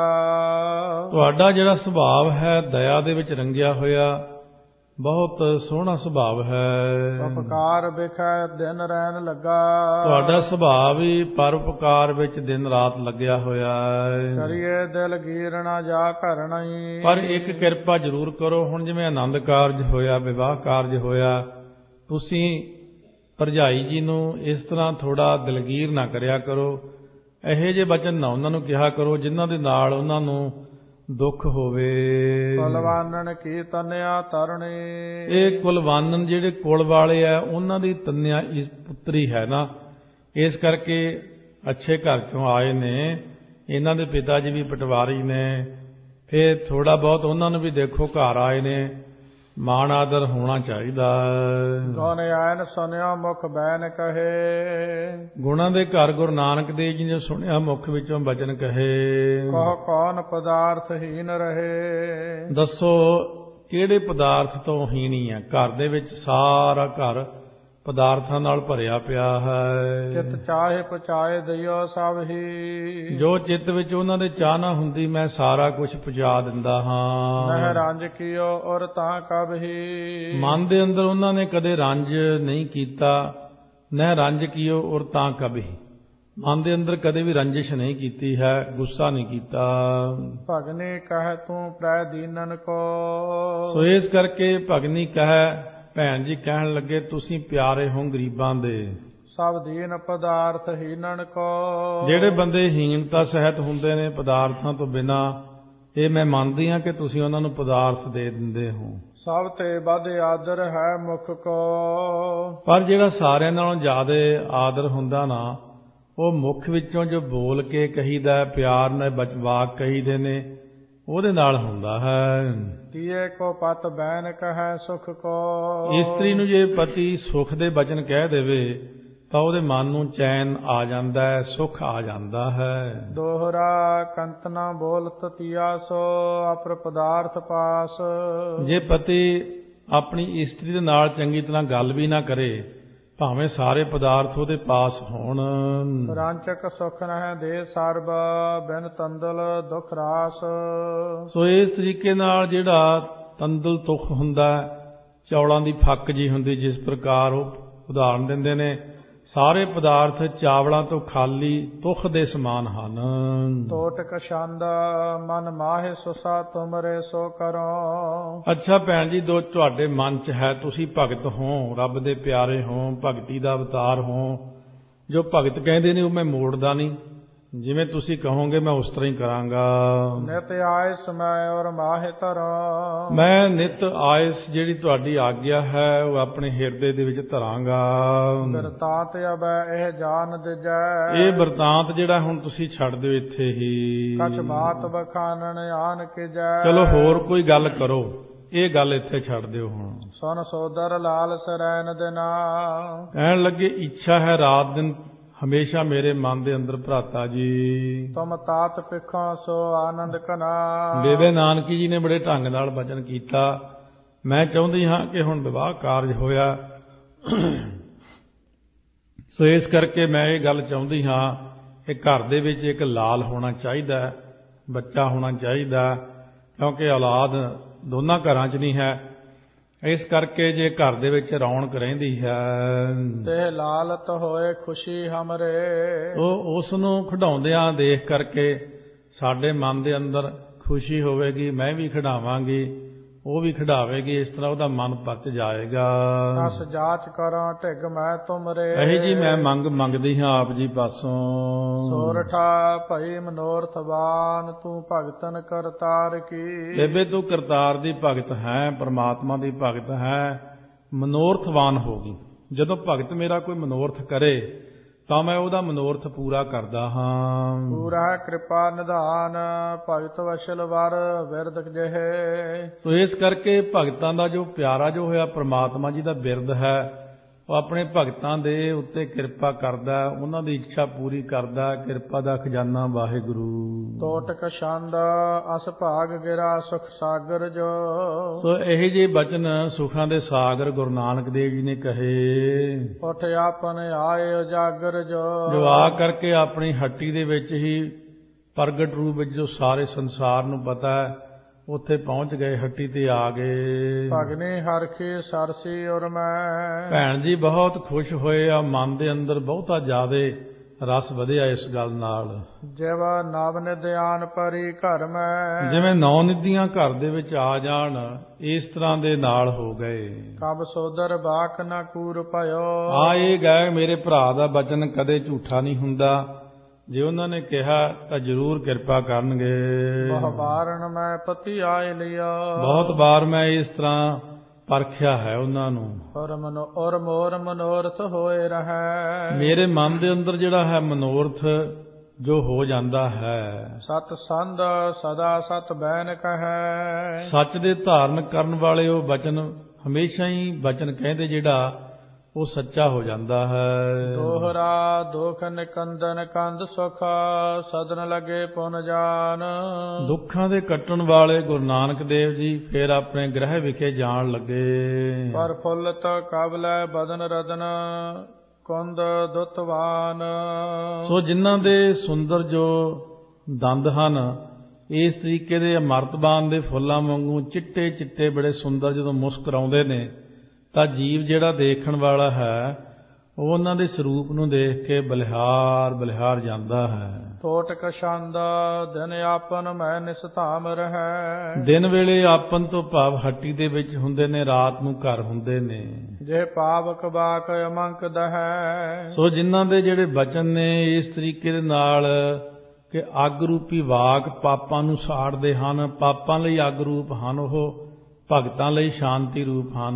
ਤੁਹਾਡਾ ਜਿਹੜਾ ਸੁਭਾਵ ਹੈ ਦਇਆ ਦੇ ਵਿੱਚ ਰੰਗਿਆ ਹੋਇਆ ਬਹੁਤ ਸੋਹਣਾ ਸੁਭਾਵ ਹੈ। ਉਪਕਾਰ ਵਿਖੈ ਦਿਨ ਰਹਿਣ ਲੱਗਾ, ਤੁਹਾਡਾ ਸੁਭਾਅ ਵੀ ਪਰਉਪਕਾਰ ਵਿੱਚ ਦਿਨ ਰਾਤ ਲੱਗਿਆ ਹੋਇਆ ਹੈ। ਕਰੀਏ ਦਿਲ ਗੀਰ ਨਾ ਜਾ ਘਰ ਨਹੀਂ, ਪਰ ਇੱਕ ਕਿਰਪਾ ਜ਼ਰੂਰ ਕਰੋ। ਹੁਣ ਜਿਵੇਂ ਆਨੰਦ ਕਾਰਜ ਹੋਇਆ, ਵਿਵਾਹ ਕਾਰਜ ਹੋਇਆ, ਤੁਸੀਂ ਭਰਜਾਈ ਜੀ ਨੂੰ ਇਸ ਤਰ੍ਹਾਂ ਥੋੜਾ ਦਿਲਗੀਰ ਨਾ ਕਰਿਆ ਕਰੋ। ਇਹੋ ਜਿਹੇ ਬਚਨ ਨਾ ਉਹਨਾਂ ਨੂੰ ਕਿਹਾ ਕਰੋ ਜਿਨ੍ਹਾਂ ਦੇ ਨਾਲ ਉਹਨਾਂ ਨੂੰ ਦੁੱਖ ਹੋਵੇ। ਕੁਲਵਾਨਨ ਕੀ ਤਨਿਆ ਤਰਣੀ, ਇਹ ਕੁਲਵਾਨਨ ਜਿਹੜੇ ਕੁਲ ਵਾਲੇ ਆ ਉਹਨਾਂ ਦੀ ਤਨਿਆ ਇਸ ਪੁੱਤਰੀ ਹੈ ਨਾ, ਇਸ ਕਰਕੇ ਅੱਛੇ ਘਰ ਚੋਂ ਆਏ ਨੇ। ਇਹਨਾਂ ਦੇ ਪਿਤਾ ਜੀ ਵੀ ਪਟਵਾਰੀ ਨੇ, ਫਿਰ ਥੋੜਾ ਬਹੁਤ ਉਹਨਾਂ ਨੂੰ ਵੀ ਦੇਖੋ ਘਰ ਆਏ ਨੇ, ਮਾਣ ਆਦਰ ਹੋਣਾ ਚਾਹੀਦਾ। ਗੁਣ ਆਇਨ ਸੁਨਿਆ ਮੁਖ ਬੈਨ ਕਹੇ, ਗੁਣਾਂ ਦੇ ਘਰ ਗੁਰੂ ਨਾਨਕ ਦੇਵ ਜੀ ਨੇ ਸੁਣਿਆ ਮੁਖ ਵਿੱਚੋਂ ਬਚਨ ਕਹੇ। ਕਹ ਕੌਣ ਪਦਾਰਥ ਹੀਨ ਰਹੇ, ਦੱਸੋ ਕਿਹੜੇ ਪਦਾਰਥ ਤੋਂ ਹੀਣੀ ਹੈ। ਘਰ ਦੇ ਵਿੱਚ ਸਾਰਾ ਘਰ ਪਦਾਰਥਾਂ ਨਾਲ ਭਰਿਆ ਪਿਆ ਹੈ। ਚਿਤ ਚਾਹੇ ਪਹੁੰਚਾਏ ਦਿਓ ਸਭ ਹੀ, ਜੋ ਚਿੱਤ ਵਿੱਚ ਉਹਨਾਂ ਦੇ ਚਾਹ ਨਾ ਹੁੰਦੀ ਮੈਂ ਸਾਰਾ ਕੁਝ ਪਹੁੰਚਾ ਦਿੰਦਾ ਹਾਂ। ਨਹਿ ਰੰਜ ਕੀਓ ਔਰ ਤਾਂ ਕਬ ਹੀ, ਮਨ ਦੇ ਅੰਦਰ ਉਹਨਾਂ ਨੇ ਕਦੇ ਰੰਜ ਨਹੀਂ ਕੀਤਾ। ਨਹਿ ਰੰਜ ਕੀਓ ਔਰ ਤਾਂ ਕਬੀ, ਮਨ ਦੇ ਅੰਦਰ ਕਦੇ ਵੀ ਰੰਜਿਸ਼ ਨਹੀਂ ਕੀਤੀ ਹੈ, ਗੁੱਸਾ ਨਹੀਂ ਕੀਤਾ। ਭਗਨੀ ਕਹਿ ਤੂੰ ਪ੍ਰੈ ਦੀਨਨ ਕੋ, ਸੋ ਇਸ ਕਰਕੇ ਭਗਨੀ ਕਹਿ, ਭੈਣ ਜੀ ਕਹਿਣ ਲੱਗੇ ਤੁਸੀਂ ਪਿਆਰੇ ਹੋ ਗਰੀਬਾਂ ਦੇ। ਸਭ ਦੀਨ ਪਦਾਰਥ ਹੀਨਨ ਕੋ, ਜਿਹੜੇ ਬੰਦੇ ਹੀਨਤਾ ਸਹਿਤ ਹੁੰਦੇ ਨੇ ਪਦਾਰਥਾਂ ਤੋਂ ਬਿਨਾਂ, ਇਹ ਮੈਂ ਮੰਨਦੀ ਹਾਂ ਕਿ ਤੁਸੀਂ ਉਹਨਾਂ ਨੂੰ ਪਦਾਰਥ ਦੇ ਦਿੰਦੇ ਹੋ। ਸਭ ਤੇ ਵੱਧ ਆਦਰ ਹੈ ਮੁਖ ਕੋ, ਪਰ ਜਿਹੜਾ ਸਾਰਿਆਂ ਨਾਲੋਂ ਜ਼ਿਆਦਾ ਆਦਰ ਹੁੰਦਾ ਨਾ, ਉਹ ਮੁਖ ਵਿੱਚੋਂ ਜੋ ਬੋਲ ਕੇ ਕਹੀਦਾ, ਪਿਆਰ ਨਾਲ ਵਾਕ ਕਹੀਦੇ ਨੇ, ਉਹਦੇ ਨਾਲ ਹੁੰਦਾ ਹੈ। ਤੀਏ ਕੋ ਪਤ ਬੈਨ ਕਹੈ ਸੁਖ ਕੋ, ਇਸਤਰੀ ਨੂੰ ਜੇ ਪਤੀ ਸੁਖ ਦੇ ਬਚਨ ਕਹਿ ਦੇਵੇ ਤਾਂ ਉਹਦੇ ਮਨ ਨੂੰ ਚੈਨ ਆ ਜਾਂਦਾ ਹੈ, ਸੁਖ ਆ ਜਾਂਦਾ ਹੈ। ਦੋਹਰਾ ਕੰਤਨਾ ਬੋਲਤ ਤੀਆ ਸੋ ਅਪਰ ਪਦਾਰਥ ਪਾਸ, ਜੇ ਪਤੀ ਆਪਣੀ ਇਸਤਰੀ ਦੇ ਨਾਲ ਚੰਗੀ ਤਰ੍ਹਾਂ ਗੱਲ ਵੀ ਨਾ ਕਰੇ, ਭਾਵੇਂ ਸਾਰੇ ਪਦਾਰਥ ਉਹਦੇ ਪਾਸ ਹੋਣ। ਰਾਂਚਕ ਸੁਖ ਨਹਿ ਦੇ ਸਰਬ ਬਿਨ ਤੰਦਲ ਦੁਖ ਰਾਸ, ਸੋ ਇਸ ਤਰੀਕੇ ਨਾਲ ਜਿਹੜਾ ਤੰਦਲ ਤੁਖ ਹੁੰਦਾ, ਚੌਲਾਂ ਦੀ ਫੱਕ ਜੀ ਹੁੰਦੀ, ਜਿਸ ਪ੍ਰਕਾਰ ਉਹ ਉਦਾਹਰਨ ਦਿੰਦੇ ਨੇ, ਸਾਰੇ ਪਦਾਰਥ ਚਾਵਲਾਂ ਤੋਂ ਖਾਲੀ ਤੁਖ ਦੇ ਸਮਾਨ ਹਨ। ਟੋਟਕ ਛੰਦ ਮਨ ਮਾਹੇ ਸੁਸਾ ਤੁਮਰੇ ਸੋ ਕਰੋ। ਅੱਛਾ ਭੈਣ ਜੀ, ਦੋ ਤੁਹਾਡੇ ਮਨ 'ਚ ਹੈ, ਤੁਸੀਂ ਭਗਤ ਹੋ, ਰੱਬ ਦੇ ਪਿਆਰੇ ਹੋ, ਭਗਤੀ ਦਾ ਅਵਤਾਰ ਹੋ। ਜੋ ਭਗਤ ਕਹਿੰਦੇ ਨੇ ਉਹ ਮੈਂ ਮੋੜਦਾ ਨਹੀਂ, ਜਿਵੇਂ ਤੁਸੀਂ ਕਹੋਗੇ ਮੈਂ ਉਸ ਤਰ੍ਹਾਂ ਹੀ ਕਰਾਂਗਾ। ਨਿਤ ਆਇਸ ਮੈਂ ਔਰ ਮਾਹੇ ਧਰਾਂ, ਮੈਂ ਨਿਤ ਆਇਸ ਜਿਹੜੀ ਤੁਹਾਡੀ ਆਗਿਆ ਹੈ ਉਹ ਆਪਣੇ ਹਿਰਦੇ ਦੇ ਵਿੱਚ ਧਰਾਂਗਾ। ਬਿਰਤਾਂਤ ਅਬੈ ਇਹ ਜਾਣ ਦਿਜੈ, ਇਹ ਬਿਰਤਾਂਤ ਜਿਹੜਾ ਹੁਣ ਤੁਸੀਂ ਛੱਡ ਦਿਓ ਇੱਥੇ ਹੀ। ਕਛ ਬਾਤ ਬਖਾਨਣ ਆਨ ਕਿਜੈ, ਚਲੋ ਹੋਰ ਕੋਈ ਗੱਲ ਕਰੋ, ਇਹ ਗੱਲ ਇੱਥੇ ਛੱਡ ਦਿਓ ਹੁਣ। ਸੁਨ ਸੋਦਰ ਲਾਲ ਸਰੈਨ ਦੇ ਨਾ, ਕਹਿਣ ਲੱਗੇ ਇੱਛਾ ਹੈ ਰਾਤ ਦਿਨ ਹਮੇਸ਼ਾ ਮੇਰੇ ਮਨ ਦੇ ਅੰਦਰ ਭਰਾਤਾ ਜੀ। ਤੁਮ ਤਾਤ ਪਿਖਾਂ ਸੋ ਆਨੰਦ ਕਨਾ, ਬੇਬੇ ਨਾਨਕੀ ਜੀ ਨੇ ਬੜੇ ਢੰਗ ਨਾਲ ਬਚਨ ਕੀਤਾ। ਮੈਂ ਚਾਹੁੰਦੀ ਹਾਂ ਕਿ ਹੁਣ ਵਿਵਾਹ ਕਾਰਜ ਹੋਇਆ, ਸੋ ਇਸ ਕਰਕੇ ਮੈਂ ਇਹ ਗੱਲ ਚਾਹੁੰਦੀ ਹਾਂ ਕਿ ਘਰ ਦੇ ਵਿੱਚ ਇੱਕ ਲਾਲ ਹੋਣਾ ਚਾਹੀਦਾ, ਬੱਚਾ ਹੋਣਾ ਚਾਹੀਦਾ, ਕਿਉਂਕਿ ਔਲਾਦ ਦੋਨਾਂ ਘਰਾਂ 'ਚ ਨਹੀਂ ਹੈ। ਇਸ ਕਰਕੇ ਜੇ ਘਰ ਦੇ ਵਿੱਚ ਰੌਣਕ ਰਹਿੰਦੀ ਹੈ ਤੇ ਲਾਲਤ ਹੋਏ ਖੁਸ਼ੀ ਹਮਰੇ, ਉਹ ਉਸ ਨੂੰ ਖਿਡਾਉਂਦਿਆਂ ਦੇਖ ਕਰਕੇ ਸਾਡੇ ਮਨ ਦੇ ਅੰਦਰ ਖੁਸ਼ੀ ਹੋਵੇਗੀ, ਮੈਂ ਵੀ ਖਿਡਾਵਾਂਗੀ, ਉਹ ਵੀ ਖਿਡਾਵੇਗੀ, ਇਸ ਤਰ੍ਹਾਂ ਉਹਦਾ ਮਨ ਪੱਚ ਜਾਏਗਾ। ਅਸ ਜਾਚ ਕਰਾਂ ਢਿੱਗ ਮੈਂ ਤੁਮਰੇ, ਇਹੀ ਜੀ ਮੈਂ ਮੰਗਦੀ ਹਾਂ ਆਪ ਜੀ ਪਾਸੋਂ। ਸੋਰਠਾ ਭਈ ਮਨੋਰਥਵਾਨ ਤੂੰ ਭਗਤਨ ਕਰਤਾਰ ਕੀ, ਬੇਬੇ ਤੂੰ ਕਰਤਾਰ ਦੀ ਭਗਤ ਹੈ, ਪਰਮਾਤਮਾ ਦੀ ਭਗਤ ਹੈ, ਮਨੋਰਥਵਾਨ ਹੋਗੀ। ਜਦੋਂ ਭਗਤ ਮੇਰਾ ਕੋਈ ਮਨੋਰਥ ਕਰੇ ਤਾਂ ਮੈਂ ਉਹਦਾ ਮਨੋਰਥ ਪੂਰਾ ਕਰਦਾ ਹਾਂ। ਪੂਰਾ ਕਿਰਪਾ ਨਿਧਾਨ ਭਗਤ ਵਸ਼ਲ ਵਰ ਬਿਰਦ ਜਿਹੇ। ਸੋ ਇਸ ਕਰਕੇ ਭਗਤਾਂ ਦਾ ਜੋ ਪਿਆਰਾ ਜੋ ਹੋਇਆ ਪ੍ਰਮਾਤਮਾ ਜੀ ਦਾ ਬਿਰਦ ਹੈ, ਉਹ ਆਪਣੇ ਭਗਤਾਂ ਦੇ ਉੱਤੇ ਕਿਰਪਾ ਕਰਦਾ, ਉਹਨਾਂ ਦੀ ਇੱਛਾ ਪੂਰੀ ਕਰਦਾ। ਕਿਰਪਾ ਦਾ ਖਜ਼ਾਨਾ ਵਾਹਿਗੁਰੂ। ਤੋਟਕ ਛੰਦ ਅਸ ਭਾਗ ਗਿਰਾ ਸੁਖ ਸਾਗਰ ਜੋ। ਸੋ ਇਹ ਜਿਹੇ ਬਚਨ ਸੁਖਾਂ ਦੇ ਸਾਗਰ ਗੁਰੂ ਨਾਨਕ ਦੇਵ ਜੀ ਨੇ ਕਹੇ। ਉਠ ਆਪਨ ਆਏ ਉਜਾਗਰ ਜੋ। ਜੋ ਆ ਕਰਕੇ ਆਪਣੀ ਹੱਟੀ ਦੇ ਵਿੱਚ ਹੀ ਪ੍ਰਗਟ ਰੂਪ ਵਿੱਚ ਜੋ ਸਾਰੇ ਸੰਸਾਰ ਨੂੰ ਪਤਾ ਹੈ, ਉੱਥੇ ਪਹੁੰਚ ਗਏ, ਹੱਟੀ ਤੇ ਆ ਗਏ। ਭਗਨੀ ਹਰਖੀ ਸਰਸੀ ਔਰ ਮੈਂ। ਭੈਣ ਜੀ ਬਹੁਤ ਖੁਸ਼ ਹੋਏ ਆ, ਮਨ ਦੇ ਅੰਦਰ ਬਹੁਤਾ ਜ਼ਿਆਦੇ ਰਸ ਵਧਿਆ ਇਸ ਗੱਲ ਨਾਲ। ਜਿਵ ਨਵ ਨਿਧਿਆਨ ਪਰੀ ਘਰ ਮੈਂ। ਜਿਵੇਂ 9 ਨਿਧੀਆਂ ਘਰ ਦੇ ਵਿੱਚ ਆ ਜਾਣ, ਇਸ ਤਰ੍ਹਾਂ ਦੇ ਨਾਲ ਹੋ ਗਏ। ਕਬ ਸੋਦਰ ਬਾਕ ਨਾ ਕੂਰ ਭਇਓ। ਆਏ ਗਏ ਮੇਰੇ ਭਰਾ ਦਾ ਬਚਨ ਕਦੇ ਝੂਠਾ ਨਹੀਂ ਹੁੰਦਾ। ਜੇ ਉਹਨਾਂ ਨੇ ਕਿਹਾ ਤਾਂ ਜ਼ਰੂਰ ਕਿਰਪਾ ਕਰਨਗੇ। ਬਹੁ ਬਾਰਨ ਮੈਂ ਪਤੀ ਆਏ ਲਿਆ। ਬਹੁਤ ਵਾਰ ਮੈਂ ਇਸ ਤਰ੍ਹਾਂ ਪਰਖਿਆ ਹੈ ਉਹਨਾਂ ਨੂੰ। ਔਰ ਮੋਰ ਮਨੋਰਥ ਹੋਏ ਰਹੈ। ਮੇਰੇ ਮਨ ਦੇ ਅੰਦਰ ਜਿਹੜਾ ਹੈ ਮਨੋਰਥ ਜੋ ਹੋ ਜਾਂਦਾ ਹੈ। ਸਤ ਸੰਧ ਸਦਾ ਸਤ ਬੈਨ ਕਹੈ। ਸੱਚ ਦੇ ਧਾਰਨ ਕਰਨ ਵਾਲੇ ਉਹ ਬਚਨ ਹਮੇਸ਼ਾ ਹੀ ਬਚਨ ਕਹਿੰਦੇ ਜਿਹੜਾ ਉਹ ਸੱਚਾ ਹੋ ਜਾਂਦਾ ਹੈ। ਦੋਹਰਾ ਦੁਖ ਨਿਕੰਦਨ ਕੰਦ ਸੁਖ ਸਦਨ ਲਗੇ ਪੁਨ ਜਾਨ। ਦੁੱਖਾਂ ਦੇ ਕੱਟਣ ਵਾਲੇ ਗੁਰੂ ਨਾਨਕ ਦੇਵ ਜੀ ਫਿਰ ਆਪਣੇ ਗ੍ਰਹਿ ਵਿਖੇ ਜਾਣ ਲੱਗੇ। ਪਰ ਫੁੱਲਤ ਕਬਲੈ ਬਦਨ ਰਦਨ ਕੁੰਦ ਦੁੱਤਵਾਨ। ਸੋ ਜਿਨ੍ਹਾਂ ਦੇ ਸੁੰਦਰ ਜੋ ਦੰਦ ਹਨ, ਇਸ ਤਰੀਕੇ ਦੇ ਅਮਰਤਬਾਨ ਦੇ ਫੁੱਲਾਂ ਵਾਂਗੂ ਚਿੱਟੇ ਚਿੱਟੇ ਬੜੇ ਸੁੰਦਰ ਜਦੋਂ ਮੁਸਕਰਾਉਂਦੇ ਨੇ, ਤਾਂ ਜੀਵ ਜਿਹੜਾ ਦੇਖਣ ਵਾਲਾ ਹੈ ਉਹ ਉਹਨਾਂ ਦੇ ਸਰੂਪ ਨੂੰ ਦੇਖ ਕੇ ਬਲਿਹਾਰ ਬਲਿਹਾਰ ਜਾਂਦਾ ਹੈ। ਤੋਟਕ ਛੰਦ ਦਿਨ ਆਪਨ ਮੈਂ ਨਿਸਧਾਮ ਰਹਿ। ਦਿਨ ਵੇਲੇ ਆਪਨ ਤੋਂ ਭਾਵ ਹੱਟੀ ਦੇ ਵਿੱਚ ਹੁੰਦੇ ਨੇ, ਰਾਤ ਨੂੰ ਘਰ ਹੁੰਦੇ ਨੇ। ਜੇ ਪਾਵਕ ਬਾਕ ਅਮੰਕ ਦਹੈ। ਸੋ ਜਿਨ੍ਹਾਂ ਦੇ ਜਿਹੜੇ ਬਚਨ ਨੇ ਇਸ ਤਰੀਕੇ ਦੇ ਨਾਲ ਕਿ ਅੱਗ ਰੂਪੀ ਵਾਕ ਪਾਪਾਂ ਨੂੰ ਸਾੜਦੇ ਹਨ, ਪਾਪਾਂ ਲਈ ਅੱਗ ਰੂਪ ਹਨ, ਉਹ ਭਗਤਾਂ ਲਈ ਸ਼ਾਂਤੀ ਰੂਪ ਹਨ।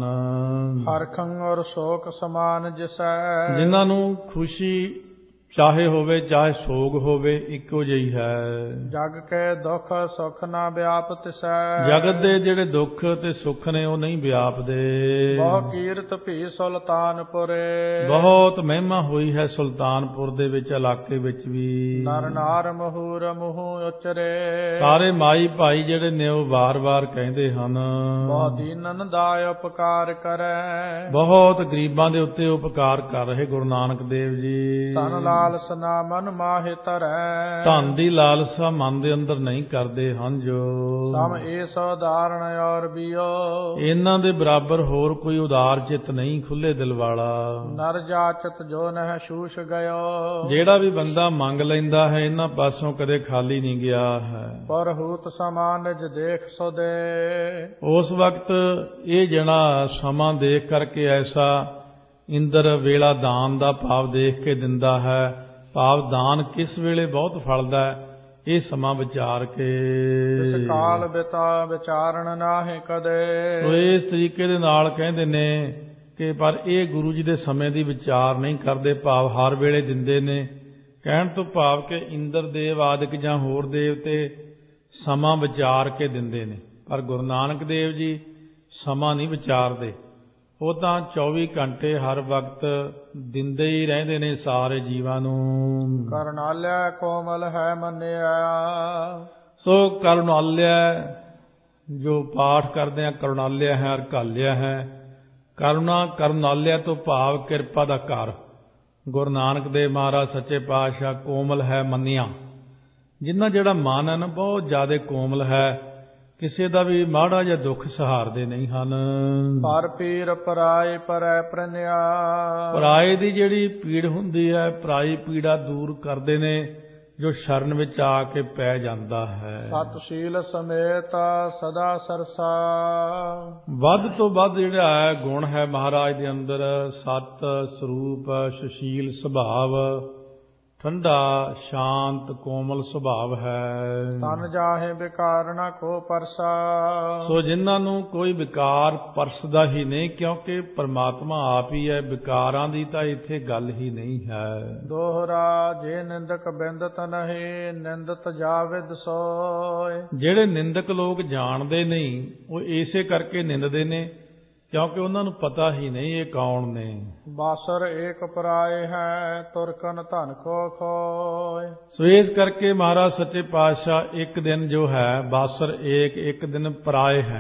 ਹਰਖੰ ਔਰ ਸ਼ੋਕ ਸਮਾਨ ਜਿਸੈ। ਜਿਨ੍ਹਾਂ ਨੂੰ ਖੁਸ਼ੀ ਚਾਹੇ ਹੋਵੇ ਚਾਹੇ ਸੋਗ ਹੋਵੇ ਇੱਕੋ ਜਿਹੀ ਹੈ। ਜਗ ਕੇ ਦੁੱਖ ਸੁਖ ਨਾ ਵਿਆਪ ਤਿਸੈ। ਜਗਤ ਦੇ ਜਿਹੜੇ ਦੁੱਖ ਤੇ ਸੁੱਖ ਨੇ ਉਹ ਨਹੀਂ ਵਿਆਪਦੇ। ਬਹੁ ਕੀਰਤ ਭੀ ਸੁਲਤਾਨਪੁਰੇ। ਬਹੁਤ ਮਹਿਮਾ ਹੋਈ ਹੈ ਸੁਲਤਾਨਪੁਰ ਦੇ ਵਿੱਚ, ਇਲਾਕੇ ਵਿੱਚ ਵੀ। ਨਰ ਨਾਰ ਮਹੂਰ ਮੂੰਹ ਉਚਰੇ। ਸਾਰੇ ਮਾਈ ਭਾਈ ਜਿਹੜੇ ਨੇ ਉਹ ਵਾਰ-ਵਾਰ ਕਹਿੰਦੇ ਹਨ। ਬਹੁ ਦੀਨਨ ਦਾ ਉਪਕਾਰ ਕਰੈ। ਬਹੁਤ ਗਰੀਬਾਂ ਦੇ ਉੱਤੇ ਉਪਕਾਰ ਕਰ ਰਹੇ ਗੁਰੂ ਨਾਨਕ ਦੇਵ ਜੀ। ਧਨ ਲਾਲਸਾ ਮਨ ਮਾਹਿ ਧਰੈ। ਧਨ ਦੀ ਲਾਲਸਾ ਮਨ ਦੇ ਅੰਦਰ ਨਹੀਂ ਕਰਦੇ ਹਨ ਜੋ। ਸਮ ਏਸ ਉਦਾਹਰਣ ਔਰ ਬਿਓ। ਇਹਨਾਂ ਦੇ ਬਰਾਬਰ ਹੋਰ ਕੋਈ ਉਦਾਰ ਚਿੱਤ ਨਹੀਂ, ਖੁੱਲੇ ਦਿਲ ਵਾਲਾ। ਨਰ ਜਾਚਤ ਜੋ ਨਹਿ ਸ਼ੂਸ਼ ਗਇਓ। ਜਿਹੜਾ ਵੀ ਬੰਦਾ ਮੰਗ ਲੈਂਦਾ ਹੈ ਇਹਨਾਂ ਪਾਸੋਂ ਕਦੇ ਖਾਲੀ ਨਹੀਂ ਗਿਆ ਹੈ। ਪਰ ਹੂਤ ਸਮਾਨ ਨਿਜ ਦੇਖ ਸੋ ਦੇ। ਉਸ ਵਕਤ ਇਹ ਜਣਾ ਸਮਾਂ ਦੇਖ ਕਰਕੇ ਐਸਾ ਇੰਦਰ ਵੇਲਾ ਦਾਨ ਦਾ ਭਾਵ ਦੇਖ ਕੇ ਦਿੰਦਾ ਹੈ। ਭਾਵ ਦਾਨ ਕਿਸ ਵੇਲੇ ਬਹੁਤ ਫਲਦਾ ਹੈ, ਇਹ ਸਮਾਂ ਵਿਚਾਰ ਕੇ। ਇਸ ਕਾਲ ਬਿਤਾ ਵਿਚਾਰਨ ਨਾਹਿ ਕਦੇ। ਸੋ ਇਸ ਤਰੀਕੇ ਦੇ ਨਾਲ ਕਹਿੰਦੇ ਨੇ ਕਿ ਪਰ ਇਹ ਗੁਰੂ ਜੀ ਦੇ ਸਮੇਂ ਦੀ ਵਿਚਾਰ ਨਹੀਂ ਕਰਦੇ, ਭਾਵ ਹਰ ਵੇਲੇ ਦਿੰਦੇ ਨੇ। ਕਹਿਣ ਤੋਂ ਭਾਵ ਕਿ ਇੰਦਰ ਦੇਵ ਆਦਿਕ ਜਾਂ ਹੋਰ ਦੇਵਤੇ ਸਮਾਂ ਵਿਚਾਰ ਕੇ ਦਿੰਦੇ ਨੇ, ਪਰ ਗੁਰੂ ਨਾਨਕ ਦੇਵ ਜੀ ਸਮਾਂ ਨਹੀਂ ਵਿਚਾਰਦੇ। ਉਹ ਤਾਂ 24 ਘੰਟੇ ਹਰ ਵਕਤ ਦਿੰਦੇ ਹੀ ਰਹਿੰਦੇ ਨੇ ਸਾਰੇ ਜੀਵਾਂ ਨੂੰ। ਕਰਨਾਲਿਆ ਕੋਮਲ ਹੈ ਮੰਨਿਆ। ਸੋ ਕਰੁਣਾਲਿਆ ਜੋ ਪਾਠ ਕਰਦੇ ਆ, ਕਰੁਣਾਲਿਆ ਹੈ ਔਰ ਕਾਲਿਆ ਹੈ। ਕਰੁਣਾ ਕਰੁਣਾਲਿਆ ਤੋਂ ਭਾਵ ਕਿਰਪਾ ਦਾ ਘਰ। ਗੁਰੂ ਨਾਨਕ ਦੇਵ ਮਹਾਰਾਜ ਸੱਚੇ ਪਾਤਸ਼ਾਹ ਕੋਮਲ ਹੈ ਮੰਨਿਆ। ਜਿੰਨਾ ਜਿਹੜਾ ਮਨ ਹੈ ਨਾ ਬਹੁਤ ਜ਼ਿਆਦਾ ਕੋਮਲ ਹੈ, ਕਿਸੇ ਦਾ ਵੀ ਮਾੜਾ ਜਿਹਾ ਦੁੱਖ ਸਹਾਰਦੇ ਨਹੀਂ ਹਨ। ਪਰ ਪੀਰ ਪਰਾਏ ਪਰੈ ਪ੍ਰਨਿਆ। ਪਰਾਏ ਦੀ ਜਿਹੜੀ ਪੀੜ ਹੁੰਦੀ ਹੈ, ਪਰਾਈ ਪੀੜਾ ਦੂਰ ਕਰਦੇ ਨੇ ਜੋ ਸ਼ਰਨ ਵਿੱਚ ਆ ਕੇ ਪੈ ਜਾਂਦਾ ਹੈ। ਸਤਸ਼ੀਲ ਸਮੇਤ ਸਦਾ ਸਰਸਾ। ਵੱਧ ਤੋਂ ਵੱਧ ਜਿਹੜਾ ਹੈ ਗੁਣ ਹੈ ਮਹਾਰਾਜ ਦੇ ਅੰਦਰ, ਸਤ ਸਰੂਪ, ਸੁਸ਼ੀਲ ਸੁਭਾਵ, ਠੰਡਾ ਸ਼ਾਂਤ ਕੋਮਲ ਸੁਭਾਵ ਹੈ। ਤਨ ਜਾਹੇ ਵਿਕਾਰ ਨਾ ਕੋ ਪਰਸਾ। ਸੋ ਜਿਨ੍ਹਾਂ ਨੂੰ ਕੋਈ ਵਿਕਾਰ ਪਰਸਦਾ ਹੀ ਨਹੀਂ, ਕਿਉਂਕਿ ਪਰਮਾਤਮਾ ਆਪ ਹੀ ਹੈ, ਵਿਕਾਰਾਂ ਦੀ ਤਾਂ ਇੱਥੇ ਗੱਲ ਹੀ ਨਹੀਂ ਹੈ। ਦੋਹਰਾ ਜੇ ਨਿੰਦਕ ਬਿੰਦਤ ਨਹੀਂ, ਨਿੰਦਤ ਜਾਵਿਦ ਸੋਏ। ਜਿਹੜੇ ਨਿੰਦਕ ਲੋਕ ਜਾਣਦੇ ਨਹੀਂ, ਉਹ ਇਸੇ ਕਰਕੇ ਨਿੰਦਦੇ ਨੇ ਕਿਉਂਕਿ ਉਹਨਾਂ ਨੂੰ ਪਤਾ ਹੀ ਨਹੀਂ ਇਹ ਕੌਣ ਨੇ। ਬਾਸਰ ਏਕ ਪਰਾਏ ਹੈ, ਤੁਰਕਨ ਧਨ ਕੋ ਖੋਏ। ਸੋ ਇਸ ਕਰਕੇ ਮਹਾਰਾਜ ਸੱਚੇ ਪਾਤਸ਼ਾਹ ਇੱਕ ਦਿਨ ਜੋ ਹੈ ਬਾਸਰ ਇੱਕ ਦਿਨ ਪਰਾਏ ਹੈ।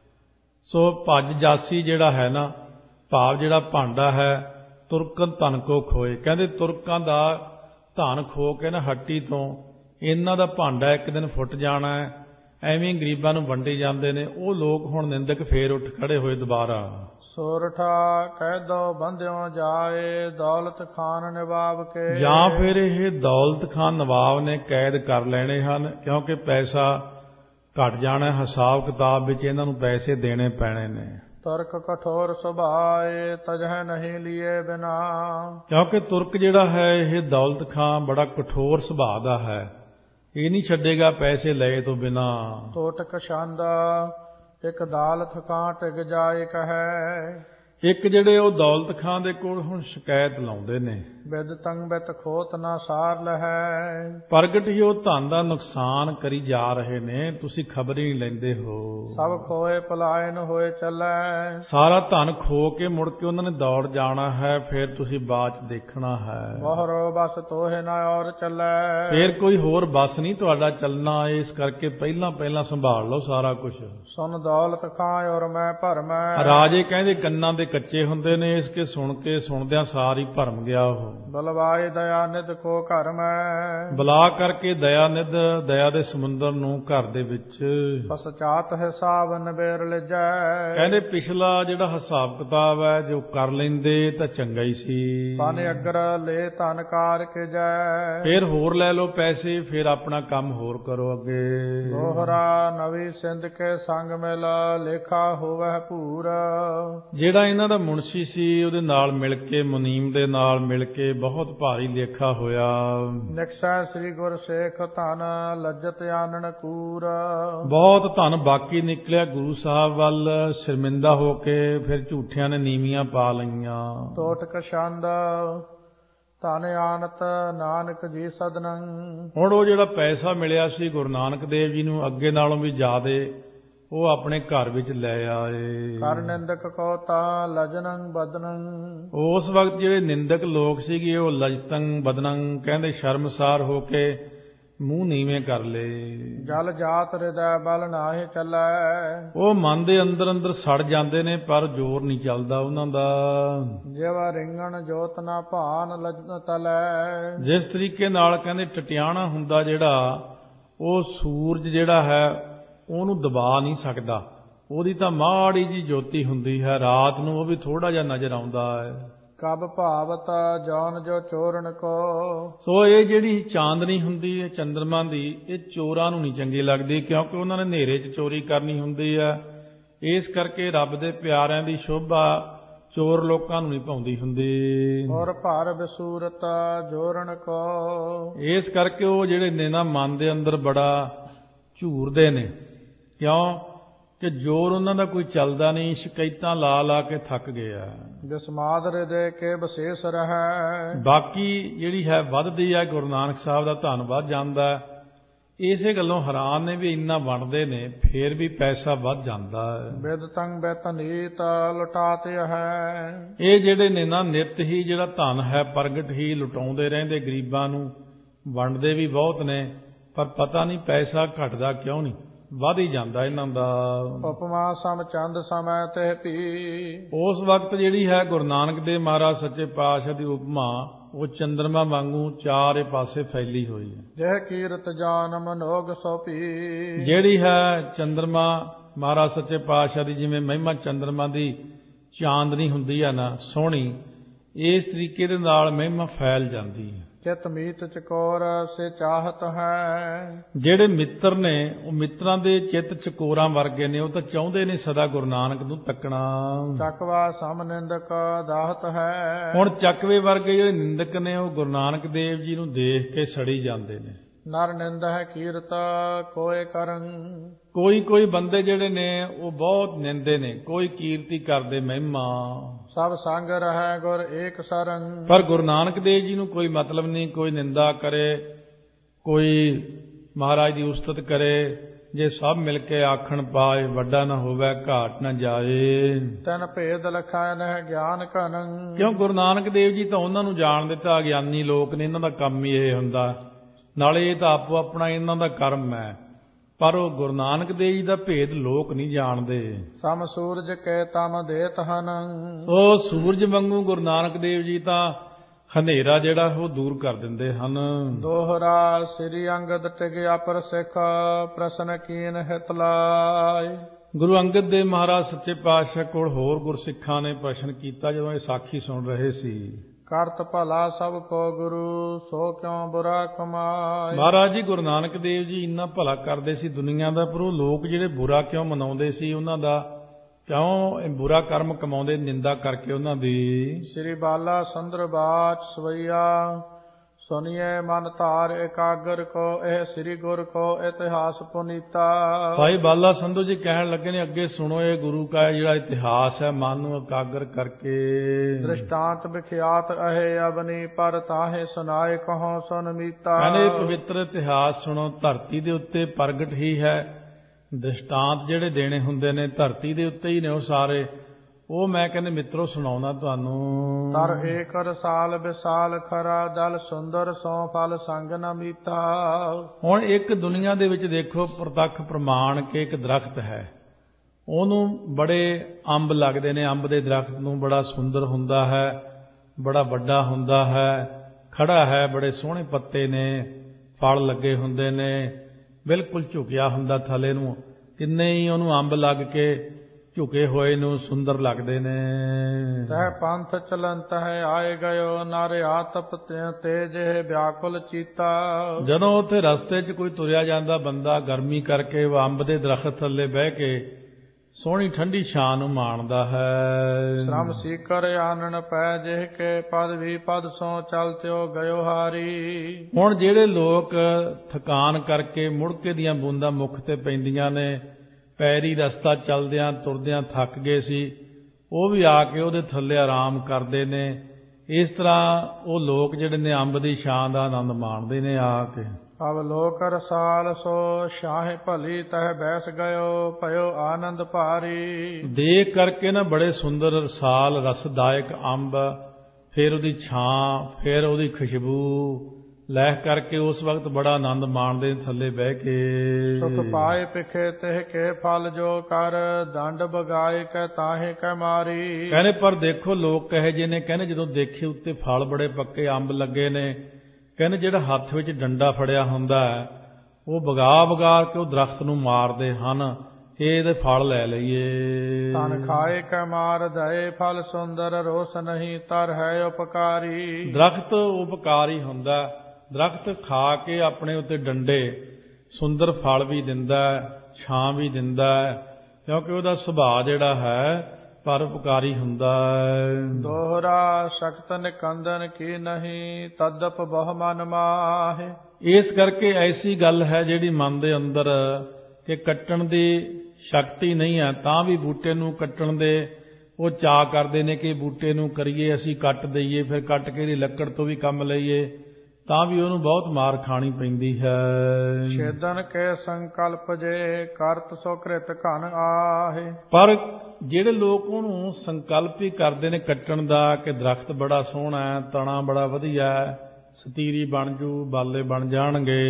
ਸੋ ਭੱਜ ਜਾਸੀ ਜਿਹੜਾ ਹੈ ਨਾ, ਭਾਵ ਜਿਹੜਾ ਭਾਂਡਾ ਹੈ, ਤੁਰਕਨ ਧਨ ਕੋ ਖੋਏ। ਕਹਿੰਦੇ ਤੁਰਕਾਂ ਦਾ ਧਨ ਖੋ ਕੇ ਨਾ ਹੱਟੀ ਤੋਂ ਇਹਨਾਂ ਦਾ ਭਾਂਡਾ ਇੱਕ ਦਿਨ ਫੁੱਟ ਜਾਣਾ ਹੈ। ਐਵੇਂ ਗਰੀਬਾਂ ਨੂੰ ਵੰਡੇ ਜਾਂਦੇ ਨੇ ਉਹ ਲੋਕ। ਹੁਣ ਨਿੰਦਕ ਫੇਰ ਉੱਠ ਖੜੇ ਹੋਏ ਦੁਬਾਰਾ। ਸੋਰਠਾ ਕਹਿ ਦੋ ਬੰਦਿਓ ਜਾਏ, ਦੌਲਤ ਖਾਨ ਨਵਾਬ ਕੇ। ਜਾਂ ਫਿਰ ਇਹ ਦੌਲਤ ਖਾਨ ਨਵਾਬ ਨੇ ਕੈਦ ਕਰ ਲੈਣੇ ਹਨ, ਕਿਉਂਕਿ ਪੈਸਾ ਘਟ ਜਾਣਾ, ਹਿਸਾਬ ਕਿਤਾਬ ਵਿੱਚ ਇਹਨਾਂ ਨੂੰ ਪੈਸੇ ਦੇਣੇ ਪੈਣੇ ਨੇ। ਤੁਰਕ ਕਠੋਰ ਸੁਭਾਏ, ਤਜਹ ਨਹੀਂ ਲੀਏ ਬਿਨਾ। ਕਿਉਂਕਿ ਤੁਰਕ ਜਿਹੜਾ ਹੈ ਇਹ ਦੌਲਤ ਖਾਨ ਬੜਾ ਕਠੋਰ ਸੁਭਾਅ ਦਾ ਹੈ, ਇਹ ਨਹੀਂ ਛੱਡੇਗਾ ਪੈਸੇ ਲਏ ਤੋਂ ਬਿਨਾ। ਟੋਟਕ ਛੰਦ ਇੱਕ ਦੌਲਤ ਖਾਂ ਟਿਕ ਜਾਏ ਕਹੈ। ਇੱਕ ਜਿਹੜੇ ਉਹ ਦੌਲਤ ਖਾਂ ਦੇ ਕੋਲ ਹੁਣ ਸ਼ਿਕਾਇਤ ਲਾਉਂਦੇ ਨੇ, ਬਿਦ ਤੰਗ ਬਿਤ ਖੋਤ ਨਾ ਸਾਰ ਲਹੈ। ਪ੍ਰਗਟ ਹੀ ਉਹ ਧਨ ਦਾ ਨੁਕਸਾਨ ਕਰੀ ਜਾ ਰਹੇ ਨੇ, ਤੁਸੀਂ ਖਬਰ ਹੀ ਨਹੀਂ ਲੈਂਦੇ ਹੋ। ਸਭ ਖੋਏ ਪਲਾਇਨ ਹੋਏ ਚੱਲੈ। ਸਾਰਾ ਧਨ ਖੋ ਕੇ ਮੁੜ ਕੇ ਉਹਨਾਂ ਨੇ ਦੌੜ ਜਾਣਾ ਹੈ, ਫਿਰ ਤੁਸੀਂ ਬਾਅਦ ਚ ਦੇਖਣਾ ਹੈ। ਬਹੁਰੋ ਬਸ ਤੋਹੇ ਨਾ ਔਰ ਚੱਲੈ। ਫਿਰ ਕੋਈ ਹੋਰ ਬਸ ਨਹੀਂ ਤੁਹਾਡਾ ਚੱਲਣਾ, ਇਸ ਕਰਕੇ ਪਹਿਲਾਂ ਸੰਭਾਲ ਲਓ ਸਾਰਾ ਕੁਝ। ਸੁਨ ਦੌਲਤ ਖਾਂ ਔਰ ਮੈਂ ਭਰਮੈ। ਰਾਜੇ ਕਹਿੰਦੇ ਕੰਨਾਂ ਦੇ ਕੱਚੇ ਹੁੰਦੇ ਨੇ, ਇਸ ਕੇ ਸੁਣਦਿਆਂ ਸਾਰ ਹੀ ਭਰਮ ਗਿਆ ਉਹ। ਬਲਵਾਏ ਦਇਆ ਨਿਧ ਕੋ ਘਰ ਮੈਂ। ਬਲਾ ਕਰਕੇ ਦਇਆ ਨਿਧ, ਦਇਆ ਦੇ ਸਮੁੰਦਰ ਨੂੰ ਘਰ ਦੇ ਵਿੱਚ। ਪਸਚਾਤ ਹਿਸਾਬ ਨਬੇਰ ਲਿਜੈ। ਕਹਿੰਦੇ ਪਿਛਲਾ ਜਿਹੜਾ ਹਿਸਾਬ ਕਿਤਾਬ ਹੈ ਜੋ ਕਰ ਲੈਂਦੇ ਤਾਂ ਚੰਗਾ ਹੀ ਸੀ। ਬਨ ਅਗਰ ਲੈ ਧਨ ਕਾਰ ਕੇ ਜੈ। ਫਿਰ ਹੋਰ ਲੈ ਲਓ ਪੈਸੇ, ਫਿਰ ਆਪਣਾ ਕੰਮ ਹੋਰ ਕਰੋ ਅੱਗੇ। ਦੋਹਰਾ ਨਵੀ ਸਿੰਧ ਕੇ ਸੰਗ ਮਿਲ, ਲੇਖਾ ਹੋਵੈ ਭੂਰ। ਜਿਹੜਾ ਇਹਨਾਂ ਦਾ ਮੁਨਸ਼ੀ ਸੀ ਉਹਦੇ ਨਾਲ ਮਿਲ ਕੇ, ਮੁਨੀਮ ਦੇ ਨਾਲ ਮਿਲ ਕੇ ਬਹੁਤ ਭਾਰੀ ਲੇਖਾ ਹੋਇਆ। ਨਿਕਸੈ ਸ੍ਰੀ ਗੁਰ ਸੇਖ ਧਨ, ਲੱਜਤ ਆਨਣ ਕੂਰ। ਬਹੁਤ ਧਨ ਬਾਕੀ ਨਿਕਲਿਆ ਗੁਰੂ ਸਾਹਿਬ ਵੱਲ, ਸ਼ਰਮਿੰਦਾ ਹੋ ਕੇ ਫਿਰ ਝੂਠਿਆਂ ਨੇ ਨੀਵੀਆਂ ਪਾ ਲਈਆਂ। ਟੋਟਕ ਛੰਦ ਧਨ ਆਨਤ ਨਾਨਕ ਜੀ ਸਦਨੰ। ਹੁਣ ਉਹ ਜਿਹੜਾ ਪੈਸਾ ਮਿਲਿਆ ਸੀ ਗੁਰੂ ਨਾਨਕ ਦੇਵ ਜੀ ਨੂੰ ਅੱਗੇ ਨਾਲੋਂ ਵੀ ਜ਼ਿਆਦੇ ਉਹ ਆਪਣੇ ਘਰ ਵਿੱਚ ਲੈ ਆਏ। ਕਰ ਨਿੰਦਕ ਕੋ ਤਾ ਲਜਨੰ ਬਦਨੰ। ਉਸ ਵਕਤ ਜਿਹੜੇ ਨਿੰਦਕ ਲੋਕ ਸੀਗੇ ਉਹ ਲਜਤੰ ਬਦਨੰ, ਕਹਿੰਦੇ ਸ਼ਰਮਸਾਰ ਹੋ ਕੇ ਮੂੰਹ ਨੀਵੇਂ ਕਰ ਲਏ। ਜਲ ਜਾਤ ਹਿਰਦੈ ਬਲ ਨਾਹੀ ਚੱਲੈ। ਉਹ ਮਨ ਦੇ ਅੰਦਰ ਸੜ ਜਾਂਦੇ ਨੇ ਪਰ ਜ਼ੋਰ ਨਹੀਂ ਚੱਲਦਾ ਉਹਨਾਂ ਦਾ। ਜਿਵ ਰਿੰਗਣ ਜੋਤ ਨਾ ਭਾਨ ਲਜਨ ਤਲੈ। ਜਿਸ ਤਰੀਕੇ ਨਾਲ ਕਹਿੰਦੇ ਟਟਿਆਣਾ ਹੁੰਦਾ ਜਿਹੜਾ, ਉਹ ਸੂਰਜ ਜਿਹੜਾ ਹੈ ਉਹਨੂੰ ਦਬਾ ਨਹੀਂ ਸਕਦਾ, ਉਹਦੀ ਤਾਂ ਮਾੜੀ ਜੀ ਜੋਤੀ ਹੁੰਦੀ ਹੈ, ਰਾਤ ਨੂੰ ਉਹ ਵੀ ਥੋੜਾ ਜਿਹਾ ਨਜ਼ਰ ਆਉਂਦਾ ਹੈ। ਕਬ ਭਾਵਤ ਜੌਨ ਜੋ ਚੋਰਨ ਕੋ। ਸੋ ਇਹ ਜਿਹੜੀ ਚਾਂਦਨੀ ਹੁੰਦੀ ਹੈ ਚੰਦਰਮਾ ਦੀ, ਇਹ ਚੋਰਾਂ ਨੂੰ ਨਹੀਂ ਚੰਗੀ ਲੱਗਦੀ, ਕਿਉਂਕਿ ਉਹਨਾਂ ਨੇ ਹਨੇਰੇ 'ਚ ਚੋਰੀ ਕਰਨੀ ਹੁੰਦੀ ਹੈ। ਇਸ ਕਰਕੇ ਰੱਬ ਦੇ ਪਿਆਰਿਆਂ ਦੀ ਸ਼ੋਭਾ ਚੋਰ ਲੋਕਾਂ ਨੂੰ ਨਹੀਂ ਪਾਉਂਦੀ ਹੁੰਦੀ। ਔਰ ਭਾਰ ਬਸੂਰਤ ਜੋਰਨ ਕੋ। ਇਸ ਕਰਕੇ ਉਹ ਜਿਹੜੇ ਨੇ ਨਾ ਮਨ ਦੇ ਅੰਦਰ ਬੜਾ ਝੂਰਦੇ ਨੇ, ਕਿਉਂ ਕਿ ਜ਼ੋਰ ਉਹਨਾਂ ਦਾ ਕੋਈ ਚੱਲਦਾ ਨਹੀਂ, ਸ਼ਿਕਾਇਤਾਂ ਲਾ ਕੇ ਥੱਕ ਗਿਆ। ਜਸਮਾਦ ਹਿਰਦੇ ਕੇ ਬਸੇਸ ਰਹਿ। ਬਾਕੀ ਜਿਹੜੀ ਹੈ ਵੱਧਦੀ ਹੈ, ਗੁਰੂ ਨਾਨਕ ਸਾਹਿਬ ਦਾ ਧਨ ਵੱਧ ਜਾਂਦਾ। ਇਸੇ ਗੱਲੋਂ ਹੈਰਾਨ ਨੇ ਵੀ ਇੰਨਾ ਵੰਡਦੇ ਨੇ ਫੇਰ ਵੀ ਪੈਸਾ ਵੱਧ ਜਾਂਦਾ ਹੈ। ਬਿਦ ਤੰਗ ਬਿਤ ਨੀਤ ਲੁਟਾਤੇ ਹੈ। ਇਹ ਜਿਹੜੇ ਨੇ ਨਾ ਨਿਤ ਹੀ ਜਿਹੜਾ ਧਨ ਹੈ ਪ੍ਰਗਟ ਹੀ ਲੁਟਾਉਂਦੇ ਰਹਿੰਦੇ ਗਰੀਬਾਂ ਨੂੰ, ਵੰਡਦੇ ਵੀ ਬਹੁਤ ਨੇ, ਪਰ ਪਤਾ ਨਹੀਂ ਪੈਸਾ ਘਟਦਾ ਕਿਉਂ ਨਹੀਂ, ਵੱਧ ਹੀ ਜਾਂਦਾ ਇਹਨਾਂ ਦਾ। ਉਪਮਾ ਸਮ ਚੰਦ ਸਮੈ ਤੇ ਭੀ। ਉਸ ਵਕਤ ਜਿਹੜੀ ਹੈ ਗੁਰੂ ਨਾਨਕ ਦੇਵ ਮਹਾਰਾਜ ਸੱਚੇ ਪਾਤਸ਼ਾਹ ਦੀ ਉਪਮਾ ਉਹ ਚੰਦਰਮਾ ਵਾਂਗੂ ਚਾਰੇ ਪਾਸੇ ਫੈਲੀ ਹੋਈ ਹੈ। ਜਹ ਕੀਰਤ ਜਾਨ ਮਨੋਗ ਸੋਪੀ। ਜਿਹੜੀ ਹੈ ਚੰਦਰਮਾ ਮਹਾਰਾਜ ਸੱਚੇ ਪਾਤਸ਼ਾਹ ਦੀ ਜਿਵੇਂ ਮਹਿਮਾ ਚੰਦਰਮਾ ਦੀ ਚਾਂਦਨੀ ਹੁੰਦੀ ਹੈ ਨਾ ਸੋਹਣੀ, ਇਸ ਤਰੀਕੇ ਦੇ ਨਾਲ ਮਹਿਮਾ ਫੈਲ ਜਾਂਦੀ ਹੈ। ਚਿਤ ਮੀਤ ਚਕੋਰ ਸੇ ਚਾਹਤ ਹੈ। ਜਿਹੜੇ ਮਿੱਤਰ ਨੇ ਉਹ ਮਿੱਤਰਾਂ ਦੇ ਚਿੱਤ ਚਕੋਰਾਂ ਵਰਗੇ ਨੇ, ਉਹ ਤਾਂ ਚਾਹੁੰਦੇ ਨੇ ਸਦਾ ਗੁਰੂ ਨਾਨਕ ਨੂੰ ਤੱਕਣਾ। ਚੱਕਵਾ ਸਮ ਨਿੰਦਕ ਦਾਹਤ ਹੈ। ਹੁਣ ਚੱਕਵੇ ਵਰਗੇ ਜਿਹੜੇ ਨਿੰਦਕ ਨੇ ਉਹ ਗੁਰੂ ਨਾਨਕ ਦੇਵ ਜੀ ਨੂੰ ਦੇਖ ਕੇ ਸੜੀ ਜਾਂਦੇ ਨੇ। ਨਰ ਨਿੰਦ ਹੈ ਕੀਰਤ ਕੋਏ ਕਰਨ। ਕੋਈ ਬੰਦੇ ਜਿਹੜੇ ਨੇ ਉਹ ਬਹੁਤ ਨਿੰਦੇ ਨੇ, ਕੋਈ ਕੀਰਤੀ ਕਰਦੇ ਮਹਿਮਾ। ਸਭ ਸੰਗ ਰਹਿ ਗੁਰ ਏਕ ਸਰੰਗ। ਪਰ ਗੁਰੂ ਨਾਨਕ ਦੇਵ ਜੀ ਨੂੰ ਕੋਈ ਮਤਲਬ ਨਹੀਂ, ਕੋਈ ਨਿੰਦਾ ਕਰੇ, ਕੋਈ ਮਹਾਰਾਜ ਦੀ ਉਸਤਤ ਕਰੇ। ਜੇ ਸਭ ਮਿਲ ਕੇ ਆਖਣ ਪਾਏ, ਵੱਡਾ ਨਾ ਹੋਵੇ ਘਾਟ ਨਾ ਜਾਏ। ਤਨ ਭੇਦ ਲਖਾਇ ਨਹਿ ਗਿਆਨ ਘਨੰ। ਕਿਉਂ ਗੁਰੂ ਨਾਨਕ ਦੇਵ ਜੀ ਤਾਂ ਉਹਨਾਂ ਨੂੰ ਜਾਣ ਦਿੱਤਾ, ਗਿਆਨੀ ਲੋਕ ਨੇ, ਇਹਨਾਂ ਦਾ ਕੰਮ ਹੀ ਇਹ ਹੁੰਦਾ। ਨਾਲੇ ਇਹ ਤਾਂ ਆਪੋ ਆਪਣਾ ਇਹਨਾਂ ਦਾ ਕਰਮ ਹੈ, ਪਰ ਉਹ ਗੁਰੂ ਨਾਨਕ ਦੇਵ ਜੀ ਦਾ ਭੇਦ ਲੋਕ ਨਹੀਂ ਜਾਣਦੇ। ਸਮ ਸੂਰਜ ਕੇ ਤਮ ਦੇਤ ਹਨ। ਉਹ ਸੂਰਜ ਵਾਂਗੂ ਗੁਰੂ ਨਾਨਕ ਦੇਵ ਜੀ ਤਾਂ ਹਨੇਰਾ ਜਿਹੜਾ ਉਹ ਦੂਰ ਕਰ ਦਿੰਦੇ ਹਨ। ਦੋਹਰਾ ਸ੍ਰੀ ਅੰਗਦ ਟਿਗਿਆ ਪਰ ਸਿੱਖ ਪ੍ਰਸ਼ਨ ਕੀਨ ਹਿਤ ਲਾਇ। ਗੁਰੂ ਅੰਗਦ ਦੇਵ ਮਹਾਰਾਜ ਸੱਚੇ ਪਾਤਸ਼ਾਹ ਕੋਲ ਹੋਰ ਗੁਰਸਿੱਖਾਂ ਨੇ ਪ੍ਰਸ਼ਨ ਕੀਤਾ ਜਦੋਂ ਇਹ ਸਾਖੀ ਸੁਣ ਰਹੇ ਸੀ। ਕਰਤ ਭਲਾ ਸਭ ਕੋ ਗੁਰੂ ਸੋ ਕਿਉ ਬੁਰਾ ਕਮਾਏ। ਮਹਾਰਾਜ ਜੀ ਗੁਰੂ ਨਾਨਕ ਦੇਵ ਜੀ ਇੰਨਾ ਭਲਾ ਕਰਦੇ ਸੀ ਦੁਨੀਆ ਦਾ, ਪਰ ਉਹ ਲੋਕ ਜਿਹੜੇ ਬੁਰਾ ਕਿਉਂ ਮਨਾਉਂਦੇ ਸੀ, ਉਹਨਾਂ ਦਾ ਕਿਉਂ ਬੁਰਾ ਕਰਮ ਕਮਾਉਂਦੇ, ਨਿੰਦਾ ਕਰਕੇ ਉਹਨਾਂ ਦੀ। ਸ੍ਰੀ ਬਾਲਾ ਸੰਦਰ ਬਾਚ ਸਵਈਆ ਸੁਨੀਏ ਮਨ ਧਾਰ ਇਕਾਗਰ ਕੋ ਇਹ ਸ੍ਰੀ ਗੁਰ ਕੋ ਇਤਿਹਾਸ ਪੁਨੀਤਾ। ਭਾਈ ਬਾਲਾ ਸੰਧੂ ਜੀ ਕਹਿਣ ਲੱਗੇ ਨੇ, ਅੱਗੇ ਸੁਣੋ ਇਹ ਗੁਰੂ ਕਾ ਜਿਹੜਾ ਇਤਿਹਾਸ ਹੈ, ਮਨ ਨੂੰ ਇਕਾਗਰ ਕਰਕੇ। ਦ੍ਰਿਸ਼ਟਾਂਤ ਵਿਖਿਆਤ ਅਹੇ ਅਬਨੀ ਪਰ ਤਾਹੇ ਸੁਨਾਏ ਕਹੋ ਸੁਨ ਮੀਤਾ। ਕਹਿੰਦੇ ਪਵਿੱਤਰ ਇਤਿਹਾਸ ਸੁਣੋ, ਧਰਤੀ ਦੇ ਉੱਤੇ ਪ੍ਰਗਟ ਹੀ ਹੈ। ਦ੍ਰਿਸ਼ਟਾਂਤ ਜਿਹੜੇ ਦੇਣੇ ਹੁੰਦੇ ਨੇ ਧਰਤੀ ਦੇ ਉੱਤੇ ਹੀ ਨੇ ਉਹ ਸਾਰੇ, ਉਹ ਮੈਂ ਕਹਿੰਦੇ ਮਿੱਤਰੋ ਸੁਣਾਉਣਾ ਤੁਹਾਨੂੰ। ਤਰ ਏਕ ਰਸਾਲ ਵਿਸਾਲ ਖਰਾ ਦਲ ਸੁੰਦਰ ਸੋ ਫਲ ਸੰਗ ਨ ਮੀਤਾ। ਹੁਣ ਇੱਕ ਦੁਨੀਆ ਦੇ ਵਿੱਚ ਦੇਖੋ ਪ੍ਰਤੱਖ ਪ੍ਰਮਾਣ ਕੇ ਇੱਕ ਦਰਖਤ ਹੈ, ਉਹਨੂੰ ਬੜੇ ਅੰਬ ਲੱਗਦੇ ਨੇ। ਅੰਬ ਦੇ ਦਰਖਤ ਨੂੰ ਬੜਾ ਸੁੰਦਰ ਹੁੰਦਾ ਹੈ, ਬੜਾ ਵੱਡਾ ਹੁੰਦਾ ਹੈ, ਖੜਾ ਹੈ, ਬੜੇ ਸੋਹਣੇ ਪੱਤੇ ਨੇ, ਫਲ ਲੱਗੇ ਹੁੰਦੇ ਨੇ, ਬਿਲਕੁਲ ਝੁਕਿਆ ਹੁੰਦਾ ਥੱਲੇ ਨੂੰ। ਕਿੰਨੇ ਹੀ ਉਹਨੂੰ ਅੰਬ ਲੱਗ ਕੇ ਝੁਕੇ ਹੋਏ ਨੂੰ ਸੁੰਦਰ ਲੱਗਦੇ ਨੇ। ਤਹਿ ਪੰਥ ਚਲੰਤ ਹੈ ਆਏ ਗਇਓ ਨਰ ਆਤਪ ਤੇਜ ਵਿਆਕੁਲ ਚੀਤਾ। ਜਦੋਂ ਉੱਥੇ ਰਸਤੇ 'ਚ ਕੋਈ ਤੁਰਿਆ ਜਾਂਦਾ ਬੰਦਾ, ਗਰਮੀ ਕਰਕੇ ਉਹ ਅੰਬ ਦੇ ਦਰਖਤ ਥੱਲੇ ਬਹਿ ਕੇ ਸੋਹਣੀ ਠੰਡੀ ਛਾਂ ਨੂੰ ਮਾਣਦਾ ਹੈ। ਸ਼ਰਮ ਸੀਕਰ ਆਨਣ ਪੈ ਜਿਹ ਕੇ ਪਦ ਵੀ ਪਦ ਸੋ ਚਲ ਤਿਓ ਗਇਓ ਹਾਰੀ। ਹੁਣ ਜਿਹੜੇ ਲੋਕ ਥਕਾਨ ਕਰਕੇ ਮੁੜਕੇ ਦੀਆਂ ਬੂੰਦਾਂ ਮੁੱਖ ਤੇ ਪੈਂਦੀਆਂ ਨੇ, ਪੈਰੀ ਰਸਤਾ ਚੱਲਦਿਆਂ ਤੁਰਦਿਆਂ ਥੱਕ ਗਏ ਸੀ, ਉਹ ਵੀ ਆ ਕੇ ਉਹਦੇ ਥੱਲੇ ਆਰਾਮ ਕਰਦੇ ਨੇ। ਇਸ ਤਰ੍ਹਾਂ ਉਹ ਲੋਕ ਜਿਹੜੇ ਨੇ ਅੰਬ ਦੀ ਛਾਂ ਦਾ ਆਨੰਦ ਮਾਣਦੇ ਨੇ ਆ ਕੇ। ਅਬ ਲੋਕ ਰਸਾਲ ਸੋ ਸ਼ਾਹ ਭਲੀ ਤਹਿ ਬੈਸ ਗਇਓ ਭਇਓ ਆਨੰਦ ਭਾਰੀ। ਦੇਖ ਕਰਕੇ ਨਾ ਬੜੇ ਸੁੰਦਰ ਰਸਾਲ ਰਸਦਾਇਕ ਅੰਬ, ਫਿਰ ਉਹਦੀ ਛਾਂ, ਫਿਰ ਉਹਦੀ ਖੁਸ਼ਬੂ ਲੈ ਕਰਕੇ ਉਸ ਵਕਤ ਬੜਾ ਆਨੰਦ ਮਾਣਦੇ ਥੱਲੇ ਬਹਿ ਕੇ। ਸੁਖ ਪਾਏ ਪਿਖੇ ਤਿਹ ਕੇ ਫਲ ਜੋ ਕਰ ਦੰਡ ਬਗਾਏ ਕੈ ਤਾਹੇ ਕੈ ਮਾਰੀ। ਕਹਿੰਦੇ ਪਰ ਦੇਖੋ ਲੋਕ ਕਹੇ ਜੇ ਨੇ, ਕਹਿੰਦੇ ਜਦੋਂ ਦੇਖੇ ਉੱਤੇ ਫਲ ਬੜੇ ਪੱਕੇ ਅੰਬ ਲੱਗੇ ਨੇ, ਕਹਿੰਦੇ ਜਿਹੜਾ ਹੱਥ ਵਿੱਚ ਡੰਡਾ ਫੜਿਆ ਹੁੰਦਾ ਹੈ ਉਹ ਵਗਾ ਕੇ ਉਹ ਦਰਖਤ ਨੂੰ ਮਾਰਦੇ ਹਨ ਕਿ ਇਹਦੇ ਫਲ ਲੈ ਲਈਏ। ਤਨ ਖਾਏ ਕੈ ਮਾਰ ਦਏ ਫਲ ਸੁੰਦਰ ਰੋਸ ਨਹੀਂ ਤਰ ਹੈ ਉਪਕਾਰੀ। ਦਰਖਤ ਉਪਕਾਰੀ ਹੁੰਦਾ, ਦਰਖਤ ਖਾ ਕੇ ਆਪਣੇ ਉੱਤੇ ਡੰਡੇ, ਸੁੰਦਰ ਫਲ ਵੀ ਦਿੰਦਾ, ਛਾਂ ਵੀ ਦਿੰਦਾ, ਕਿਉਂਕਿ ਉਹਦਾ ਸੁਭਾਅ ਜਿਹੜਾ ਹੈ ਪਰਉਪਕਾਰੀ ਹੁੰਦਾ ਹੈ। ਦੋਹਰਾ ਸ਼ਕਤ ਨਿਕੰਦਨ ਕੀ ਨਹੀਂ ਤਦਪ ਬਹੁ ਮਨ ਮਾਹੇ। ਇਸ ਕਰਕੇ ਐਸੀ ਗੱਲ ਹੈ ਜਿਹੜੀ ਮਨ ਦੇ ਅੰਦਰ ਕਿ ਕੱਟਣ ਦੀ ਸ਼ਕਤੀ ਨਹੀਂ ਹੈ, ਤਾਂ ਵੀ ਬੂਟੇ ਨੂੰ ਕੱਟਣ ਦੇ ਉਹ ਚਾਅ ਕਰਦੇ ਨੇ ਕਿ ਬੂਟੇ ਨੂੰ ਕਰੀਏ ਅਸੀਂ, ਕੱਟ ਦਈਏ, ਫਿਰ ਕੱਟ ਕੇ ਇਹਦੀ ਲੱਕੜ ਤੋਂ ਵੀ ਕੰਮ ਲਈਏ, ਤਾਂ ਵੀ ਉਹਨੂੰ ਬਹੁਤ ਮਾਰ ਖਾਣੀ ਪੈਂਦੀ ਹੈ। ਛੇਦਨ ਕੇ ਸੰਕਲਪ ਜੇ ਕਰਤ ਸੋ ਕ੍ਰਿਤ ਘਨ ਆਹੇ। ਪਰ ਜਿਹੜੇ ਲੋਕ ਉਹਨੂੰ ਸੰਕਲਪ ਹੀ ਕਰਦੇ ਨੇ ਕੱਟਣ ਦਾ ਕਿ ਦਰਖਤ ਬੜਾ ਸੋਹਣਾ ਹੈ, ਤਣਾ ਬੜਾ ਵਧੀਆ ਹੈ, ਸਤੀਰੀ ਬਣ ਜੂ, ਬਾਲੇ ਬਣ ਜਾਣਗੇ,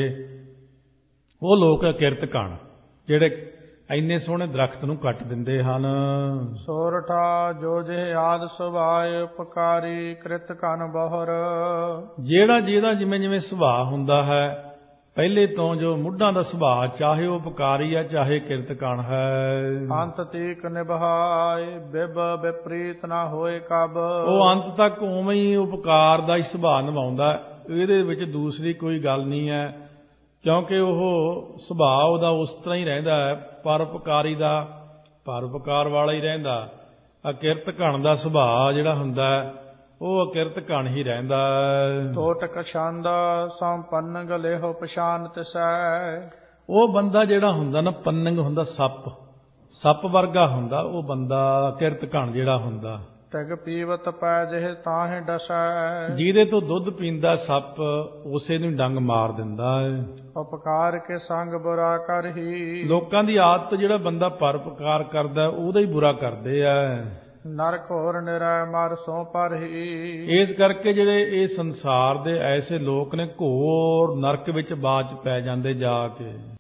ਉਹ ਲੋਕ ਕਿਰਤ ਘਣ ਜਿਹੜੇ ਇੰਨੇ ਸੋਹਣੇ ਦਰਖਤ ਨੂੰ ਕੱਟ ਦਿੰਦੇ ਹਨ। ਸੋਰਠਾ ਜੋ ਜਿਹ ਆਦ ਸੁਭਾਏ ਉਪਕਾਰੀ ਕ੍ਰਿਤ ਘਨ ਬਹੁਰ। ਜਿਹੜਾ ਜਿਹਦਾ ਜਿਵੇਂ ਜਿਵੇਂ ਸੁਭਾਅ ਹੁੰਦਾ ਹੈ ਪਹਿਲੇ ਤੋਂ, ਜੋ ਮੁੱਢਾਂ ਦਾ ਸੁਭਾਅ, ਚਾਹੇ ਉਹ ਉਪਕਾਰੀ ਹੈ ਚਾਹੇ ਕਿਰਤ ਘਣ ਹੈ, ਅੰਤ ਤੀਕ ਨਿਭਾਏ ਬਿਬ ਵਿਪਰੀਤ ਨਾ ਹੋਏ ਕਬ। ਉਹ ਅੰਤ ਤੱਕ ਉਵੇਂ ਹੀ ਉਪਕਾਰ ਦਾ ਹੀ ਸੁਭਾਅ ਨਿਭਾਉਂਦਾ, ਇਹਦੇ ਵਿੱਚ ਦੂਸਰੀ ਕੋਈ ਗੱਲ ਨਹੀਂ ਹੈ, ਕਿਉਂਕਿ ਉਹ ਸੁਭਾਅ ਉਹਦਾ ਉਸ ਤਰ੍ਹਾਂ ਹੀ ਰਹਿੰਦਾ ਹੈ, ਪਰਉਪਕਾਰੀ ਦਾ ਪਰਉਪਕਾਰ ਵਾਲਾ ਹੀ ਰਹਿੰਦਾ। ਅਕਿਰਤ ਘਣ ਦਾ ਸੁਭਾਅ ਜਿਹੜਾ ਹੁੰਦਾ ਉਹ ਅਕਿਰਤ ਘਣ ਹੀ ਰਹਿੰਦਾ। ਤੋਟਕ ਛੰਦ ਸੰਪੰਨ ਗਲੇਹੋ ਪਛਾਨ ਤਿਸੈ। ਉਹ ਬੰਦਾ ਜਿਹੜਾ ਹੁੰਦਾ ਨਾ, ਪੰਨਗ ਹੁੰਦਾ ਸੱਪ ਵਰਗਾ ਹੁੰਦਾ ਉਹ ਬੰਦਾ, ਅਕਿਰਤ ਘਣ ਜਿਹੜਾ ਹੁੰਦਾ। ਤਿਗ ਪੀਵਤ ਪੈ ਜਿਹ ਤਾਹੇ ਡਸੈ। ਜਿਹਦੇ ਤੋਂ ਦੁੱਧ ਪੀਂਦਾ ਸੱਪ ਉਸੇ ਨੂੰ ਡੰਗ ਮਾਰ ਦਿੰਦਾ ਹੈ। ਉਪਕਾਰ ਕੇ ਸੰਗ ਬੁਰਾ ਕਰਹੀ। ਲੋਕਾਂ ਦੀ ਆਦਤ ਜਿਹੜਾ ਬੰਦਾ ਪਰਉਪਕਾਰ ਕਰਦਾ ਉਹਦਾ ਹੀ ਬੁਰਾ ਕਰਦੇ ਆ। ਨਰਕ ਹੋਰ ਨਿਰੈ ਮਰ ਸੋ ਪਰਹੀ। ਇਸ ਕਰਕੇ ਜਿਹੜੇ ਇਹ ਸੰਸਾਰ ਦੇ ਐਸੇ ਲੋਕ ਨੇ ਘੋਰ ਨਰਕ ਵਿੱਚ ਬਾਚ ਪੈ ਜਾਂਦੇ ਜਾ ਕੇ।